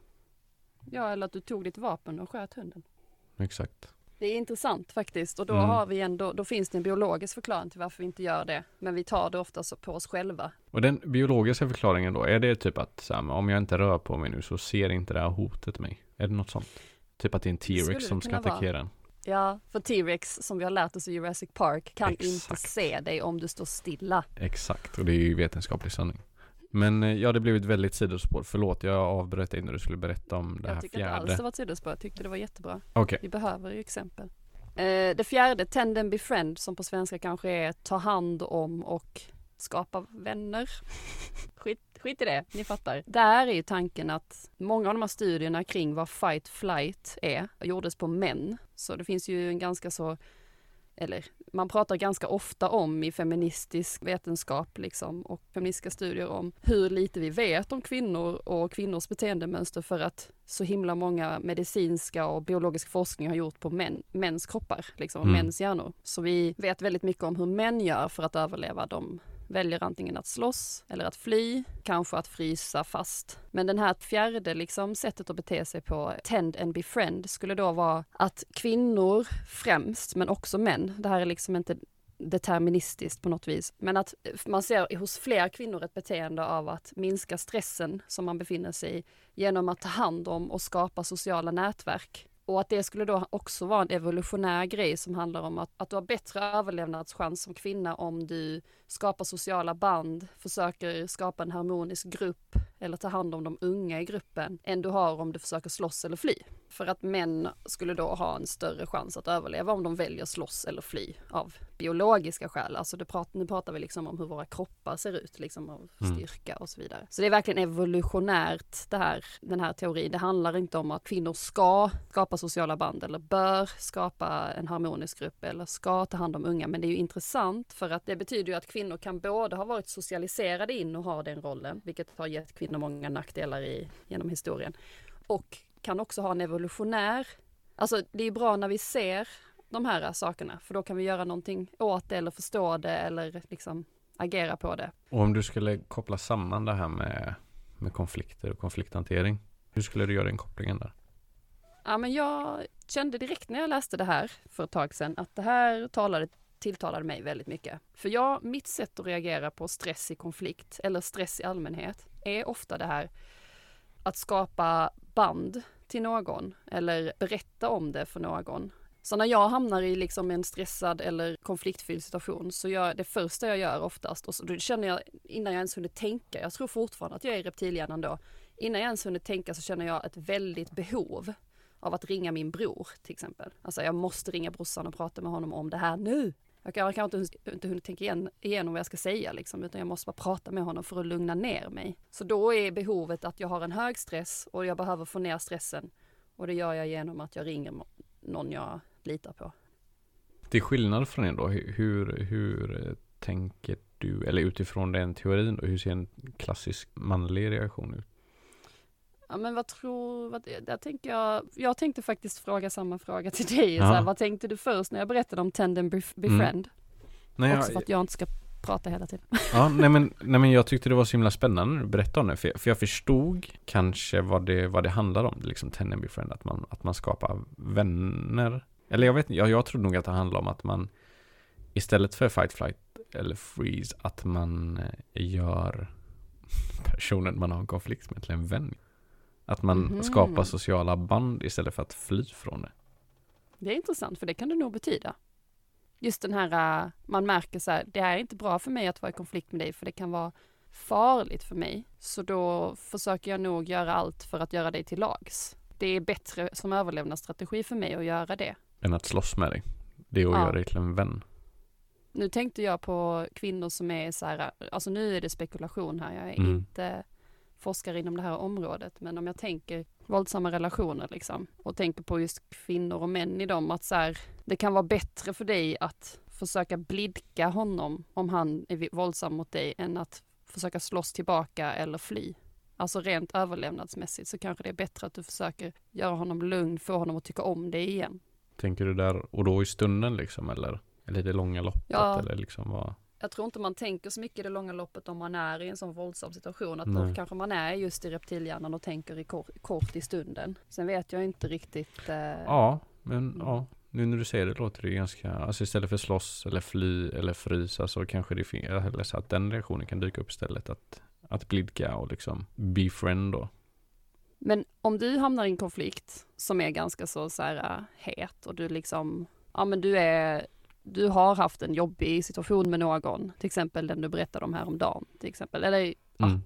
Ja, eller att du tog ditt vapen och sköt hunden. Exakt. Det är intressant faktiskt, och då Mm. har vi ändå, då finns det en biologisk förklaring till varför vi inte gör det. Men vi tar det ofta så på oss själva. Och den biologiska förklaringen då, är det typ att så här, om jag inte rör på mig nu så ser inte det här hotet mig? Är det något sånt? Typ att det är en skulle T-Rex det som ska kunna vara. attackera en? Ja, för T-Rex som vi har lärt oss i Jurassic Park kan inte Exakt. se dig om du står stilla. Exakt, och det är ju vetenskaplig sanning. Men eh, ja, det blev ett väldigt sidospår. Förlåt, jag avbröt dig när du skulle berätta om det här Jag tycker inte alls fjärde. det var ett sidospår, jag tyckte det var jättebra. Okej. Vi behöver ju exempel. Eh, det fjärde, tend and befriend, som på svenska kanske är ta hand om och skapa vänner. Skit, skit i det, ni fattar. Där är ju tanken att många av de här studierna kring vad fight flight är gjordes på män. Så det finns ju en ganska så, eller man pratar ganska ofta om i feministisk vetenskap liksom, och feministiska studier om hur lite vi vet om kvinnor och kvinnors beteendemönster, för att så himla många medicinska och biologisk forskning har gjort på män, mäns kroppar, liksom, Mm. mäns hjärnor. Så vi vet väldigt mycket om hur män gör för att överleva. De väljer antingen att slåss eller att fly, kanske att frysa fast. Men den här fjärde liksom, sättet att bete sig på, tend and befriend, skulle då vara att kvinnor främst, men också män, det här är liksom inte deterministiskt på något vis, men att man ser hos fler kvinnor ett beteende av att minska stressen som man befinner sig i genom att ta hand om och skapa sociala nätverk. Och att det skulle då också vara en evolutionär grej som handlar om att, att du har bättre överlevnadschans som kvinna om du skapar sociala band, försöker skapa en harmonisk grupp eller ta hand om de unga i gruppen, än du har om du försöker slåss eller fly. För att män skulle då ha en större chans att överleva om de väljer slåss eller fly av biologiska skäl. Alltså det prat, nu pratar vi liksom om hur våra kroppar ser ut, liksom av styrka och så vidare. Så det är verkligen evolutionärt det här, den här teorin. Det handlar inte om att kvinnor ska skapa sociala band eller bör skapa en harmonisk grupp eller ska ta hand om unga. Men det är ju intressant för att det betyder ju att kvinnor kan både ha varit socialiserade in och ha den rollen, vilket har gett kvinnor många nackdelar i, genom historien. Och kan också ha en evolutionär, alltså det är bra när vi ser de här sakerna, för då kan vi göra någonting åt det eller förstå det eller liksom agera på det. Och om du skulle koppla samman det här med, med konflikter och konflikthantering, hur skulle du göra den kopplingen där? Ja, men jag kände direkt när jag läste det här för ett tag sedan att det här talade, tilltalade mig väldigt mycket. För jag, mitt sätt att reagera på stress i konflikt eller stress i allmänhet är ofta det här att skapa band till någon eller berätta om det för någon. Så när jag hamnar i liksom en stressad eller konfliktfylld situation så gör det första jag gör oftast, och så, då känner jag innan jag ens hunnit tänka, jag tror fortfarande att jag är reptilhjärnan då, innan jag ens hunnit tänka så känner jag ett väldigt behov av att ringa min bror till exempel. Alltså jag måste ringa brorsan och prata med honom om det här nu. Jag kan, jag kan inte, inte hunnit tänka igen, igenom vad jag ska säga liksom, utan jag måste bara prata med honom för att lugna ner mig. Så då är behovet att jag har en hög stress och jag behöver få ner stressen. Och det gör jag genom att jag ringer någon jag litar på. Det är skillnad från er då. Hur, hur tänker du, eller utifrån den teorin då, hur ser en klassisk manlig reaktion ut? Ja, men vad tror, vad, där tänker jag, jag tänkte faktiskt fråga samma fråga till dig. Ja. Så här, vad tänkte du först när jag berättade om tend and bef- befriend? Mm. Nej, Också för att jag inte ska prata hela tiden. Ja, nej men, nej men jag tyckte det var så himla spännande när du berättade om det. För jag, för jag förstod kanske vad det, vad det handlar om. Liksom tend and befriend, att man, att man skapar vänner. Eller jag vet inte, jag, jag tror nog att det handlar om att man istället för fight, flight eller freeze, att man gör personen man har en konflikt med till en vän. Att man mm. skapar sociala band istället för att fly från det. Det är intressant, för det kan det nog betyda. Just den här, man märker så här, det är inte bra för mig att vara i konflikt med dig, för det kan vara farligt för mig. Så då försöker jag nog göra allt för att göra dig till lags. Det är bättre som överlevnadsstrategi för mig att göra det. Än att slåss med dig. Det är att ja. göra dig till en vän. Nu tänkte jag på kvinnor som är så här, alltså nu är det spekulation här, jag är mm. inte forskare inom det här området, men om jag tänker våldsamma relationer liksom, och tänker på just kvinnor och män i dem, att så här, det kan vara bättre för dig att försöka blidka honom om han är våldsam mot dig än att försöka slåss tillbaka eller fly. Alltså rent överlevnadsmässigt så kanske det är bättre att du försöker göra honom lugn, få honom att tycka om dig igen. Tänker du där och då i stunden liksom, eller, eller det långa loppet? Ja. Eller liksom vad? Jag tror inte man tänker så mycket i det långa loppet om man är i en sån våldsam situation. Att då kanske man är just i reptilhjärnan och tänker i kort, kort i stunden. Sen vet jag inte riktigt. Eh... Ja, men ja. Nu när du säger det låter det ganska... Alltså istället för slåss eller fly eller frysa så kanske det finns... Eller så att den reaktionen kan dyka upp istället. Att, att blidka och liksom befriend då. Men om du hamnar i en konflikt som är ganska så, så här, uh, het och du liksom... Ja men du är... Du har haft en jobbig situation med någon, till exempel den du berättade om häromdagen, till exempel. Eller, ja. mm.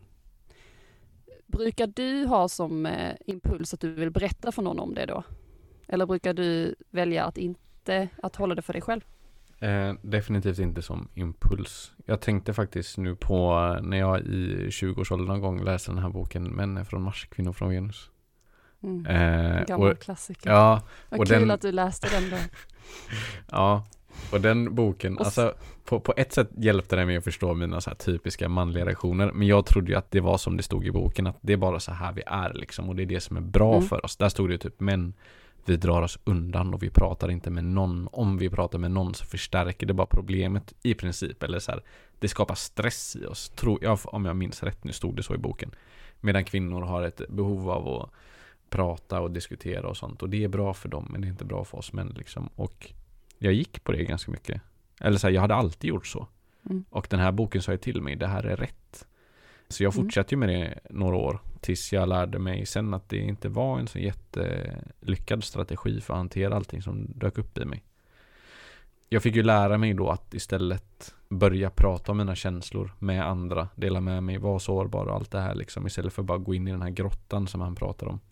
Brukar du ha som eh, impuls att du vill berätta för någon om det då? Eller brukar du välja att inte, att hålla det för dig själv? Eh, definitivt inte som impuls. Jag tänkte faktiskt nu på när jag i tjugoårsåldern någon gång läste den här boken Män från Mars, kvinnor från Venus. Mm. Eh, Gammal och, klassiker. Ja. Vad och kul den, att du läste den då. Ja. Och den boken, alltså på, på ett sätt hjälpte det mig att förstå mina så här typiska manliga reaktioner. Men jag trodde ju att det var som det stod i boken, att det är bara så här vi är liksom. Och det är det som är bra mm. för oss. Där stod det typ, men vi drar oss undan och vi pratar inte med någon. Om vi pratar med någon så förstärker det bara problemet i princip. Eller så här, det skapar stress i oss. Tror jag, om jag minns rätt, nu stod det så i boken. Medan kvinnor har ett behov av att prata och diskutera och sånt. Och det är bra för dem, men det är inte bra för oss män liksom. Och jag gick på det ganska mycket. Eller så här, jag hade alltid gjort så. Mm. Och den här boken sa ju till mig, det här är rätt. Så jag fortsatte ju med det några år. Tills jag lärde mig sen att det inte var en så jättelyckad strategi för att hantera allting som dök upp i mig. Jag fick ju lära mig då att istället börja prata om mina känslor med andra. Dela med mig, vara sårbar och allt det här liksom. Istället för att bara gå in i den här grottan som han pratar om.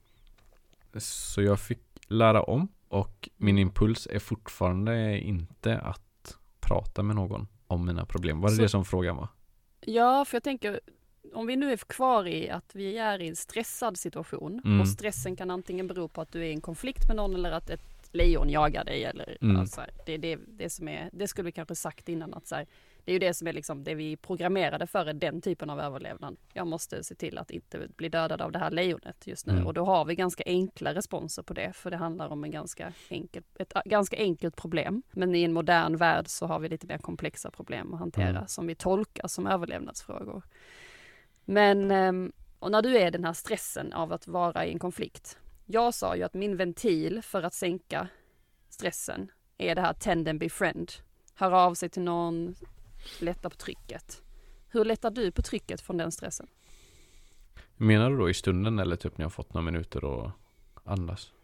Så jag fick lära om. Och min impuls är fortfarande inte att prata med någon om mina problem. Var det så, det som frågan var? Ja, för jag tänker, om vi nu är kvar i att vi är i en stressad situation mm. och stressen kan antingen bero på att du är i en konflikt med någon eller att ett lejon jagar dig. Eller, mm. alltså, det, det, det, som är, det skulle vi kanske sagt innan. Att, så här, det är ju det som är liksom, det vi programmerade för är den typen av överlevnad. Jag måste se till att inte bli dödad av det här lejonet just nu. Mm. Och då har vi ganska enkla responser på det. För det handlar om en ganska enkel, ett ganska enkelt problem. Men i en modern värld så har vi lite mer komplexa problem att hantera. Mm. Som vi tolkar som överlevnadsfrågor. Men och när du är den här stressen av att vara i en konflikt. Jag sa ju att min ventil för att sänka stressen är det här tend and befriend. Höra av sig till någon, lätta på trycket. Hur lättar du på trycket från den stressen? Menar du då i stunden eller typ när jag har fått några minuter och andas?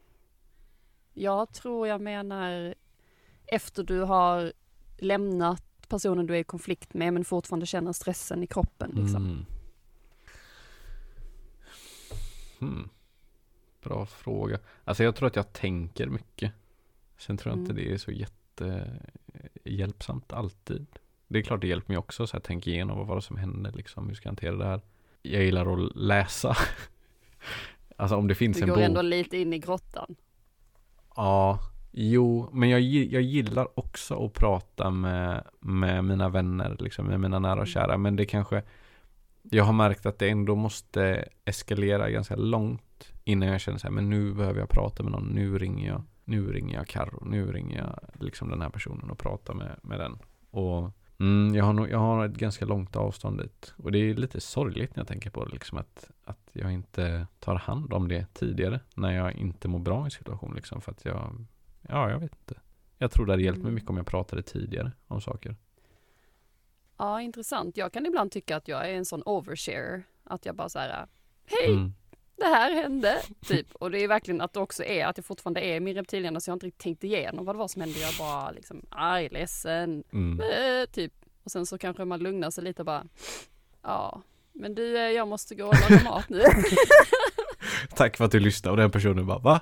Jag tror jag menar efter du har lämnat personen du är i konflikt med men fortfarande känner stressen i kroppen liksom. Mm. Hmm. bra fråga. Alltså jag tror att jag tänker mycket. Sen tror jag Mm. inte det är så jättehjälpsamt alltid. Det är klart det hjälper mig också så jag tänker igenom vad var det som händer liksom. Hur ska jag hantera det här? Jag gillar att läsa. Alltså om det finns Du en går bok. ändå lite in i grottan. Ja, jo, men jag, gi- jag gillar också att prata med, med mina vänner, liksom, med mina nära och kära. Men det kanske, jag har märkt att det ändå måste eskalera ganska långt innan jag känner så här, men nu behöver jag prata med någon, nu ringer jag, nu ringer jag Karo, nu ringer jag liksom den här personen och pratar med, med den. Och mm, jag, har nog, jag har ett ganska långt avstånd dit. Och det är lite sorgligt när jag tänker på det, liksom att, att jag inte tar hand om det tidigare när jag inte mår bra i situation liksom, för att jag, ja jag vet inte. Jag tror det hade hjälpt mig Mm. mycket om jag pratade tidigare om saker. Ja, intressant. Jag kan ibland tycka att jag är en sån overshare. Att jag bara så här, hej, Mm. det här hände, typ. Och det är verkligen att det också är, att jag fortfarande är min reptiliana, så jag har inte riktigt tänkt igenom vad det var som hände. Jag bara liksom, arg, ledsen, Mm. äh, typ. Och sen så kanske man lugnar sig lite och bara, ja, men du, eh, jag måste gå och laga mat nu. Tack för att du lyssnade och den personen bara, va?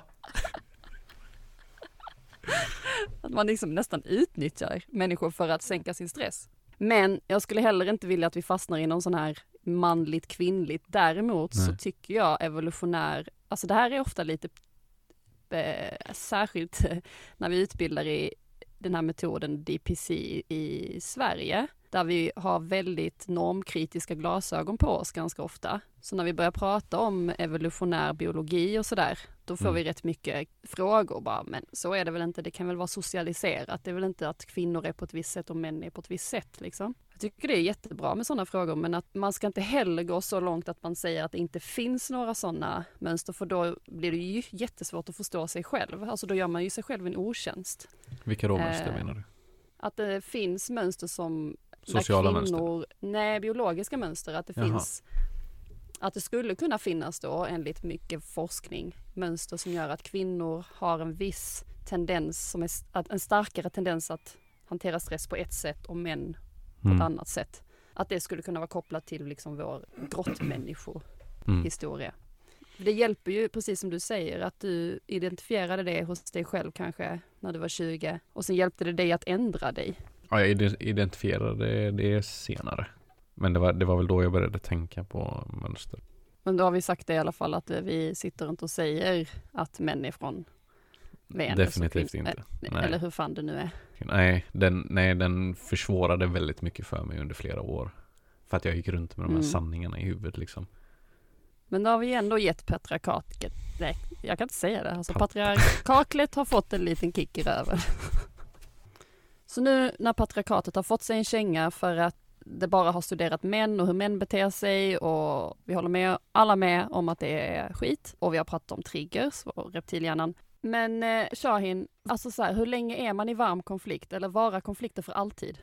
Att man liksom nästan utnyttjar människor för att sänka sin stress. Men jag skulle heller inte vilja att vi fastnar i någon sån här manligt kvinnligt. Däremot Nej. så tycker jag evolutionär, alltså det här är ofta lite eh, särskilt när vi utbildar i den här metoden D P C i Sverige, där vi har väldigt normkritiska glasögon på oss ganska ofta. Så när vi börjar prata om evolutionär biologi och sådär, då får Mm. vi rätt mycket frågor bara, men så är det väl inte, det kan väl vara socialiserat, det är väl inte att kvinnor är på ett visst sätt och män är på ett visst sätt liksom. Jag tycker det är jättebra med sådana frågor, men att man ska inte heller gå så långt att man säger att det inte finns några sådana mönster, för då blir det ju jättesvårt att förstå sig själv. Alltså då gör man ju sig själv en otjänst. Vilka råmönster Eh, menar du? Att det finns mönster som Sociala när mönster? kvinnor, nej, biologiska mönster, att det Jaha. finns, att det skulle kunna finnas då enligt mycket forskning mönster som gör att kvinnor har en viss tendens, som är att en starkare tendens att hantera stress på ett sätt och män på Mm. ett annat sätt. Att det skulle kunna vara kopplat till liksom vår grottmänniskohistoria. Mm. Det hjälper ju, precis som du säger, att du identifierade det hos dig själv kanske när du var tjugo, och sen hjälpte det dig att ändra dig. Ja, jag ide- identifierade det senare. Men det var, det var väl då jag började tänka på mönster. Men då har vi sagt det i alla fall, att eh, vi sitter inte och säger att män är från Venus. Definitivt och kvin- inte. eh, Nej. Eller hur fan det nu är. Nej den, nej, den försvårade väldigt mycket för mig under flera år. För att jag gick runt med de här Mm. sanningarna i huvudet liksom. Men då har vi ändå gett patriarkatet, nej, jag kan inte säga det. Alltså Pat- patriarkatet har fått en liten kick i röven. Så nu när patriarkatet har fått sig en känga för att det bara har studerat män och hur män beter sig, och vi håller med alla med om att det är skit, och vi har pratat om triggers och reptilhjärnan. Men eh, Shahin, alltså så här, hur länge är man i varm konflikt, eller vara konflikter för alltid?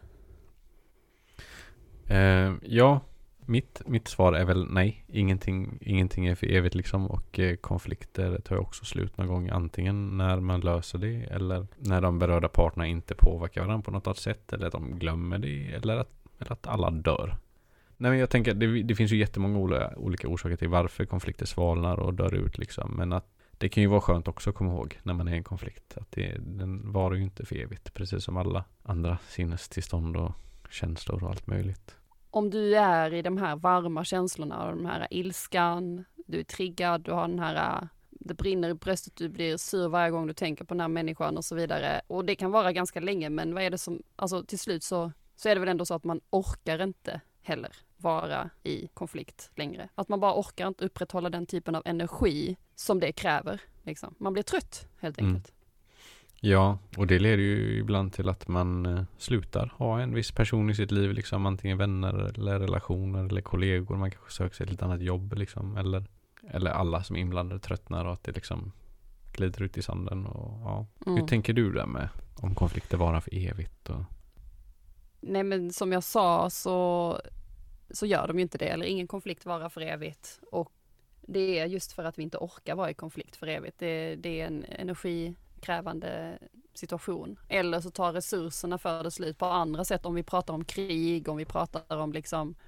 Eh, ja, mitt, mitt svar är väl nej. Ingenting, ingenting är för evigt liksom. Och eh, konflikter tar ju också slut någon gång. Antingen när man löser det, eller när de berörda parterna inte påverkar varandra på något annat sätt, eller att de glömmer det, eller att, eller att alla dör. Nej, men jag tänker, det, det finns ju jättemånga olika, olika orsaker till varför konflikter svalnar och dör ut liksom. Men att det kan ju vara skönt också att komma ihåg när man är i en konflikt, att det, den varar ju inte för evigt, precis som alla andra sinnestillstånd och känslor och allt möjligt. Om du är i de här varma känslorna och de här ilskan, du är triggad, du har den här, det brinner i bröstet, du blir sur varje gång du tänker på den här människan och så vidare. Och det kan vara ganska länge, men vad är det som, alltså till slut så, så är det väl ändå så att man orkar inte heller vara i konflikt längre. Att man bara orkar inte upprätthålla den typen av energi som det kräver. Liksom. Man blir trött helt enkelt. Mm. Ja, och det leder ju ibland till att man eh, slutar ha en viss person i sitt liv, liksom antingen vänner eller relationer eller kollegor. Man kanske söker sig ett annat jobb liksom, eller, eller alla som är inblandade tröttnar och att det liksom glider ut i sanden. Och, ja. Mm. Hur tänker du där med om konflikter varar för evigt? Och... Nej, men som jag sa så, så gör de ju inte det, eller ingen konflikt varar för evigt. Och det är just för att vi inte orkar vara i konflikt för evigt. Det, det är en energikrävande situation. Eller så tar resurserna för det slut på andra sätt, om vi pratar om krig, om vi pratar om liksom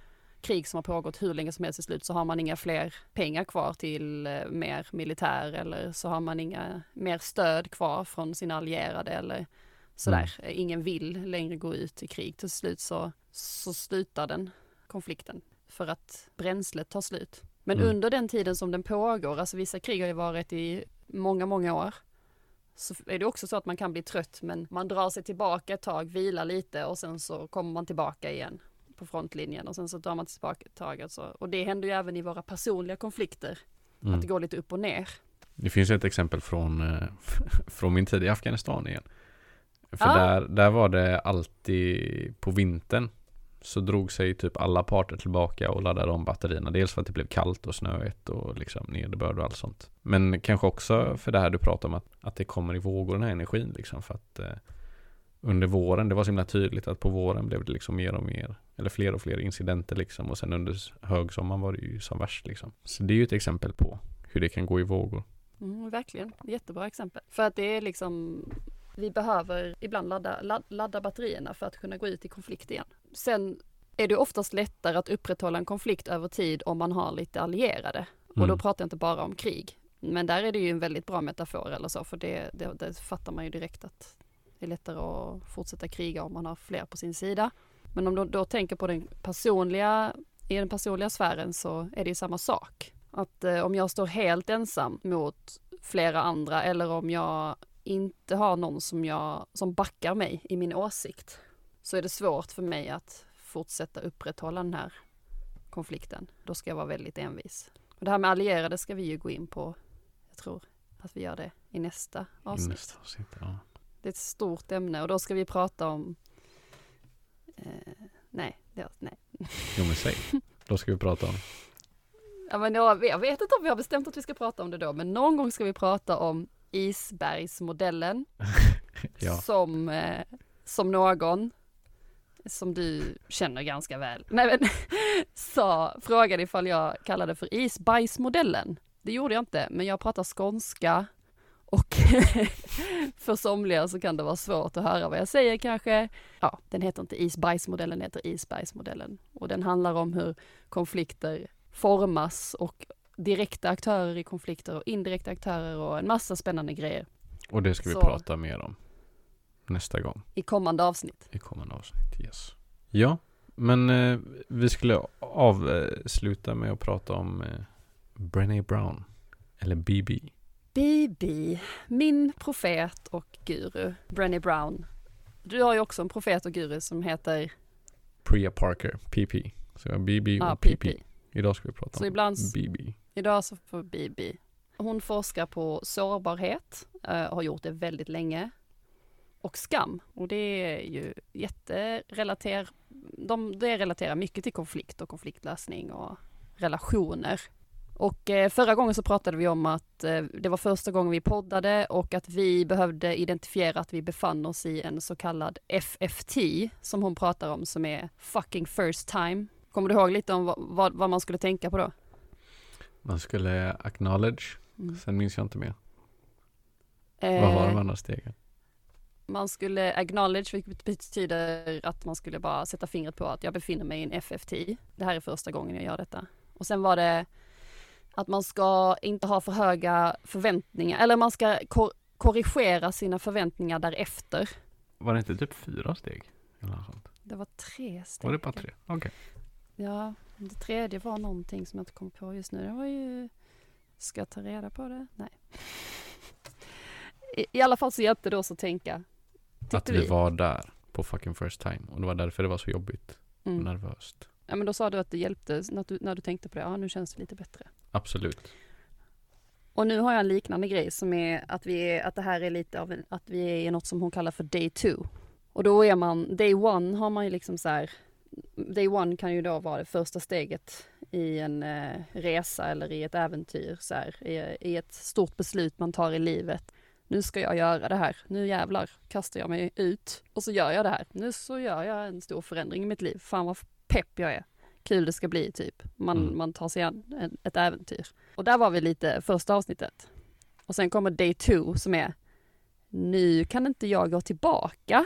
krig som har pågått hur länge som helst i slut så har man inga fler pengar kvar till eh, mer militär eller så har man inga mer stöd kvar från sina allierade eller sådär. Mm. Ingen vill längre gå ut i krig. Till slut så, så slutar den konflikten för att bränslet tar slut. Men mm. under den tiden som den pågår, alltså vissa krig har ju varit i många, många år, så är det också så att man kan bli trött men man drar sig tillbaka ett tag, vilar lite och sen så kommer man tillbaka igen på frontlinjen och sen så drar man tillbaka ett tag. Alltså. Och det händer ju även i våra personliga konflikter, mm. att det går lite upp och ner. Det finns ett exempel från, från min tid i Afghanistan igen. För ah. där, där var det alltid på vintern så drog sig typ alla parter tillbaka och laddade om batterierna. Dels för att det blev kallt och snöigt och liksom nederbörd och allt sånt. Men kanske också för det här du pratar om att, att det kommer i vågor den här energin liksom. För att eh, under våren, det var så himla tydligt att på våren blev det liksom mer och mer, eller fler och fler incidenter liksom. Och sen under högsommaren var det ju som värst liksom. Så det är ju ett exempel på hur det kan gå i vågor. Mm, verkligen, jättebra exempel. För att det är liksom... Vi behöver ibland ladda, ladda, ladda batterierna för att kunna gå ut i konflikt igen. Sen är det oftast lättare att upprätthålla en konflikt över tid om man har lite allierade. Mm. Och då pratar jag inte bara om krig. Men där är det ju en väldigt bra metafor eller så. För det, det, det fattar man ju direkt att det är lättare att fortsätta kriga om man har fler på sin sida. Men om du då tänker på den personliga, i den personliga sfären så är det ju samma sak. Att eh, om jag står helt ensam mot flera andra eller om jag inte har någon som, jag, som backar mig i min åsikt så är det svårt för mig att fortsätta upprätthålla den här konflikten. Då ska jag vara väldigt envis. Och det här med allierade ska vi ju gå in på. Jag tror att vi gör det i nästa avsnitt. I nästa avsnitt, ja. Det är ett stort ämne och då ska vi prata om eh, nej, det, nej. Jo men säg, då ska vi prata om ja, men jag, jag vet inte om vi har bestämt att vi ska prata om det då, men någon gång ska vi prata om isbergsmodellen ja. som, eh, som någon som du känner ganska väl nej, men, sa, frågade ifall jag kallade för isbajsmodellen. Det gjorde jag inte, men jag pratar skånska och för somliga så kan det vara svårt att höra vad jag säger kanske. Ja, den heter inte isbajsmodellen, den heter isbergsmodellen och den handlar om hur konflikter formas och direkta aktörer i konflikter och indirekta aktörer och en massa spännande grejer. Och det ska vi så, prata mer om nästa gång. I kommande avsnitt. I kommande avsnitt, yes. Ja, men eh, vi skulle avsluta med att prata om eh, Brené Brown, eller B B. B B, min profet och guru, Brené Brown. Du har ju också en profet och guru som heter Priya Parker, P P. Så B B och ah, P P. Idag ska vi prata så om ibland, B B. Idag så får B B. Hon forskar på sårbarhet, uh, har gjort det väldigt länge. Och skam. Och det är ju jätterelater, de, det relaterar mycket till konflikt och konfliktlösning och relationer. Och eh, förra gången så pratade vi om att eh, det var första gången vi poddade och att vi behövde identifiera att vi befann oss i en så kallad F F T som hon pratar om som är fucking first time. Kommer du ihåg lite om vad, vad, vad man skulle tänka på då? Man skulle acknowledge, mm. sen minns jag inte mer. Eh, vad var de andra stegen? Man skulle acknowledge, vilket betyder att man skulle bara sätta fingret på att jag befinner mig i en F F T. Det här är första gången jag gör detta. Och sen var det att man ska inte ha för höga förväntningar, eller man ska kor- korrigera sina förväntningar därefter. Var det inte typ fyra steg? Eller något sånt? Det var tre steg. Var det bara tre? Okej. Okay. Ja, det tredje var någonting som jag inte kom på just nu. Det var ju... Ska jag ta reda på det? Nej. I, i alla fall så hjälpte det oss att tänka. Tyckte att vi, vi var där på fucking first time. Och det var därför det var så jobbigt och mm. nervöst. Ja, men då sa du att det hjälpte när du, när du tänkte på det. Ja, nu känns det lite bättre. Absolut. Och nu har jag en liknande grej som är att, vi är, att det här är lite av en, att vi är i något som hon kallar för day two. Och då är man, day one har man ju liksom så här, day one kan ju då vara det första steget i en eh, resa eller i ett äventyr så här, i, i ett stort beslut man tar i livet. Nu ska jag göra det här. Nu jävlar kastar jag mig ut och så gör jag det här. Nu så gör jag en stor förändring i mitt liv. Fan vad pepp jag är. Kul det ska bli typ. Man, mm. man tar sig an en, ett äventyr. Och där var vi lite första avsnittet. Och sen kommer day two som är nu kan inte jag gå tillbaka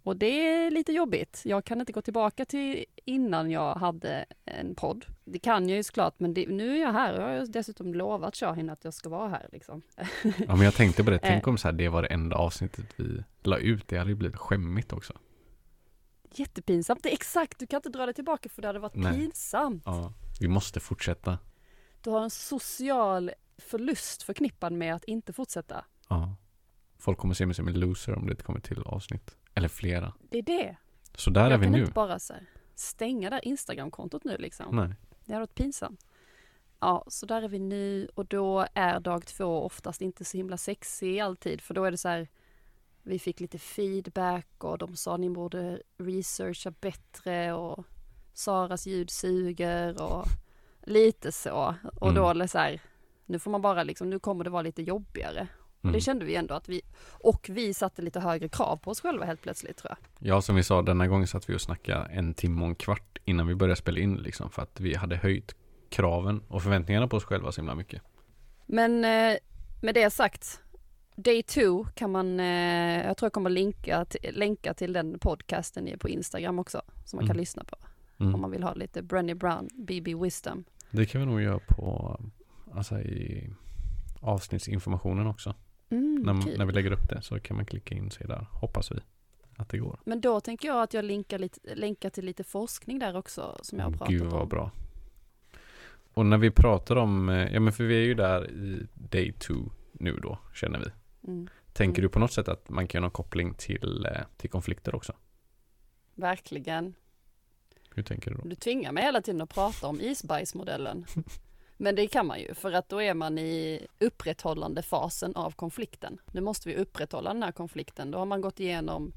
Och det är lite jobbigt. Jag kan inte gå tillbaka till innan jag hade en podd. Det kan jag ju såklart, men det, nu är jag här och jag har dessutom lovat Shahin att jag ska vara här. Liksom. Ja, men jag tänkte på det. Tänk om så här, det var det enda avsnittet vi la ut. Det hade ju blivit skämmigt också. Jättepinsamt. Det är exakt, du kan inte dra det tillbaka för det hade varit Nej. pinsamt. Ja, vi måste fortsätta. Du har en social förlust förknippad med att inte fortsätta. Ja. Folk kommer se mig som en loser om det inte kommer till avsnitt. Eller flera. Det är det. Så där jag är vi nu. Jag kan inte bara så här, stänga där Instagram-kontot nu liksom. Nej. Det har varit pinsamt. Ja, så där är vi nu och då är dag två oftast inte så himla sexig alltid. För då är det så här, vi fick lite feedback och de sa ni borde researcha bättre och Saras ljud suger och lite så. Och mm. då är det så här, nu får man bara liksom, nu kommer det vara lite jobbigare. Mm. Det kände vi ändå att vi, och vi satte lite högre krav på oss själva helt plötsligt tror jag. Ja, som vi sa, denna gången satt vi och snackade en timme och en kvart innan vi började spela in liksom, för att vi hade höjt kraven och förväntningarna på oss själva så himla mycket. Men eh, med det sagt, day two kan man, eh, jag tror jag kommer länka till, länka till den podcasten på Instagram också, som man mm. kan lyssna på. Mm. Om man vill ha lite Brené Brown, B B Wisdom. Det kan vi nog göra på, alltså i avsnittsinformationen också. Mm, när, när vi lägger upp det så kan man klicka in sig där, hoppas vi att det går. Men då tänker jag att jag länkar, lite, länkar till lite forskning där också som jag har pratat Gud, vad om. Bra. Och när vi pratar om, ja men för vi är ju där i day two nu då, känner vi. Mm. Tänker mm. du på något sätt att man kan ha en koppling till, till konflikter också? Verkligen. Hur tänker du då? Du tvingar mig hela tiden att prata om isbergsmodellen. Men det kan man ju, för att då är man i upprätthållande fasen av konflikten. Nu måste vi upprätthålla den här konflikten. Då har man gått igenom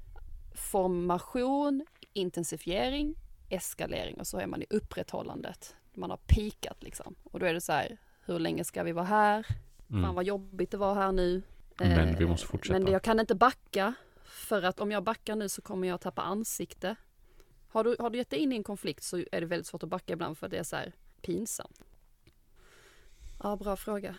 formation, intensifiering, eskalering och så är man i upprätthållandet. Man har pikat liksom. Och då är det så här, hur länge ska vi vara här? Mm. Fan vad jobbigt det var här nu. Men vi måste fortsätta. Men jag kan inte backa, för att om jag backar nu så kommer jag tappa ansikte. Har du, har du gett dig in i en konflikt så är det väldigt svårt att backa ibland, för det är så här pinsamt. Ja, bra fråga.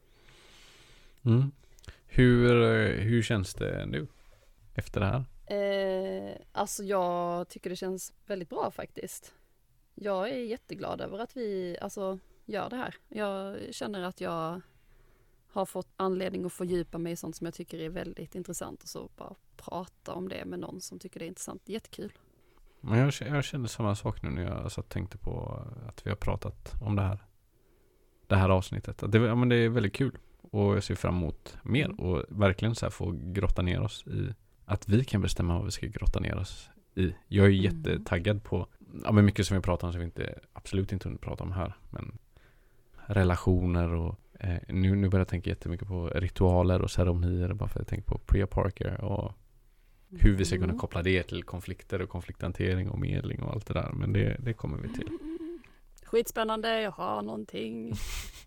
Mm. Hur, hur känns det nu efter det här? Eh, alltså jag tycker det känns väldigt bra faktiskt. Jag är jätteglad över att vi alltså, gör det här. Jag känner att jag har fått anledning att fördjupa mig i sånt som jag tycker är väldigt intressant, och så bara prata om det med någon som tycker det är intressant. Jättekul. Men jag, jag kände samma sak nu när jag satt tänkte på att vi har pratat om det här. Det här avsnittet. Det, ja, men det är väldigt kul. Och jag ser fram emot mer. Mm. Och verkligen så här få grotta ner oss i att vi kan bestämma vad vi ska grotta ner oss i. Jag är mm. jättetaggad på ja, men mycket som vi pratar om som vi inte, absolut inte hunnit prata om här. Men relationer och eh, nu, nu börjar jag tänka jättemycket på ritualer och ceremonier. Bara för att jag tänker på Priya Parker och hur vi ska kunna koppla det till konflikter och konflikthantering och medling och allt det där. Men det, det kommer vi till. Skitspännande, jag har någonting.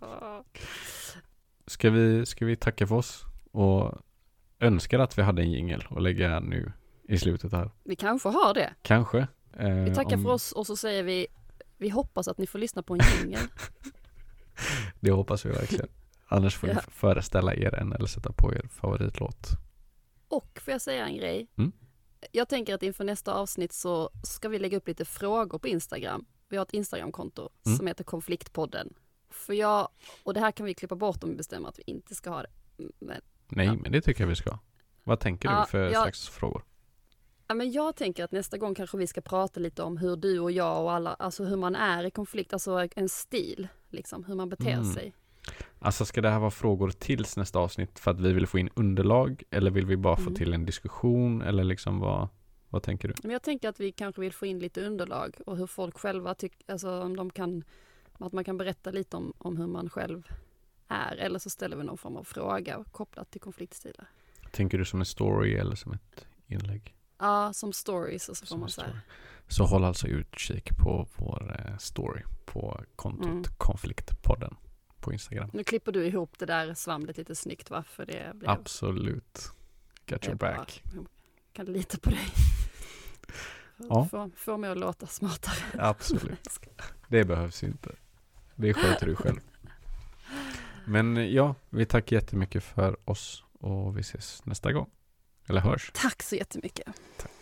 Ska vi, ska vi tacka för oss och önskar att vi hade en jingle och lägga nu i slutet här. Vi kanske har det. Kanske. Eh, vi tackar om... för oss och så säger vi, vi hoppas att ni får lyssna på en jingle. Det hoppas vi verkligen. Annars får ja. ni föreställa er en eller sätta på er favoritlåt. Och får jag säga en grej? Mm? Jag tänker att inför nästa avsnitt så ska vi lägga upp lite frågor på Instagram. Vi har ett Instagramkonto mm. som heter Konfliktpodden. För jag, och det här kan vi klippa bort om vi bestämmer att vi inte ska ha det. Men, Nej, ja. men det tycker jag vi ska. Vad tänker ja, du för jag, slags frågor? Ja, men jag tänker att nästa gång kanske vi ska prata lite om hur du och jag och alla, alltså hur man är i konflikt, alltså en stil, liksom, hur man beter mm. sig. Alltså ska det här vara frågor tills nästa avsnitt för att vi vill få in underlag, eller vill vi bara få mm. till en diskussion, eller liksom vad, vad tänker du? Men jag tänker att vi kanske vill få in lite underlag och hur folk själva tycker, alltså om de kan, att man kan berätta lite om, om hur man själv är, eller så ställer vi någon form av fråga kopplat till konfliktstilar. Tänker du som en story eller som ett inlägg? Ja, som stories, och så får som man säga. Så håll alltså utkik på vår eh, story på kontot mm. Konfliktpodden på Instagram. Nu klipper du ihop det där svamlet lite snyggt, va? För det blev... Absolut. Got your back. Bra. Kan lita på dig. Ja. Få, få mig att låta smartare. Absolut. Det behövs inte. Det sköter du själv. Men ja, vi tackar jättemycket för oss och vi ses nästa gång. Eller hörs. Tack så jättemycket. Tack.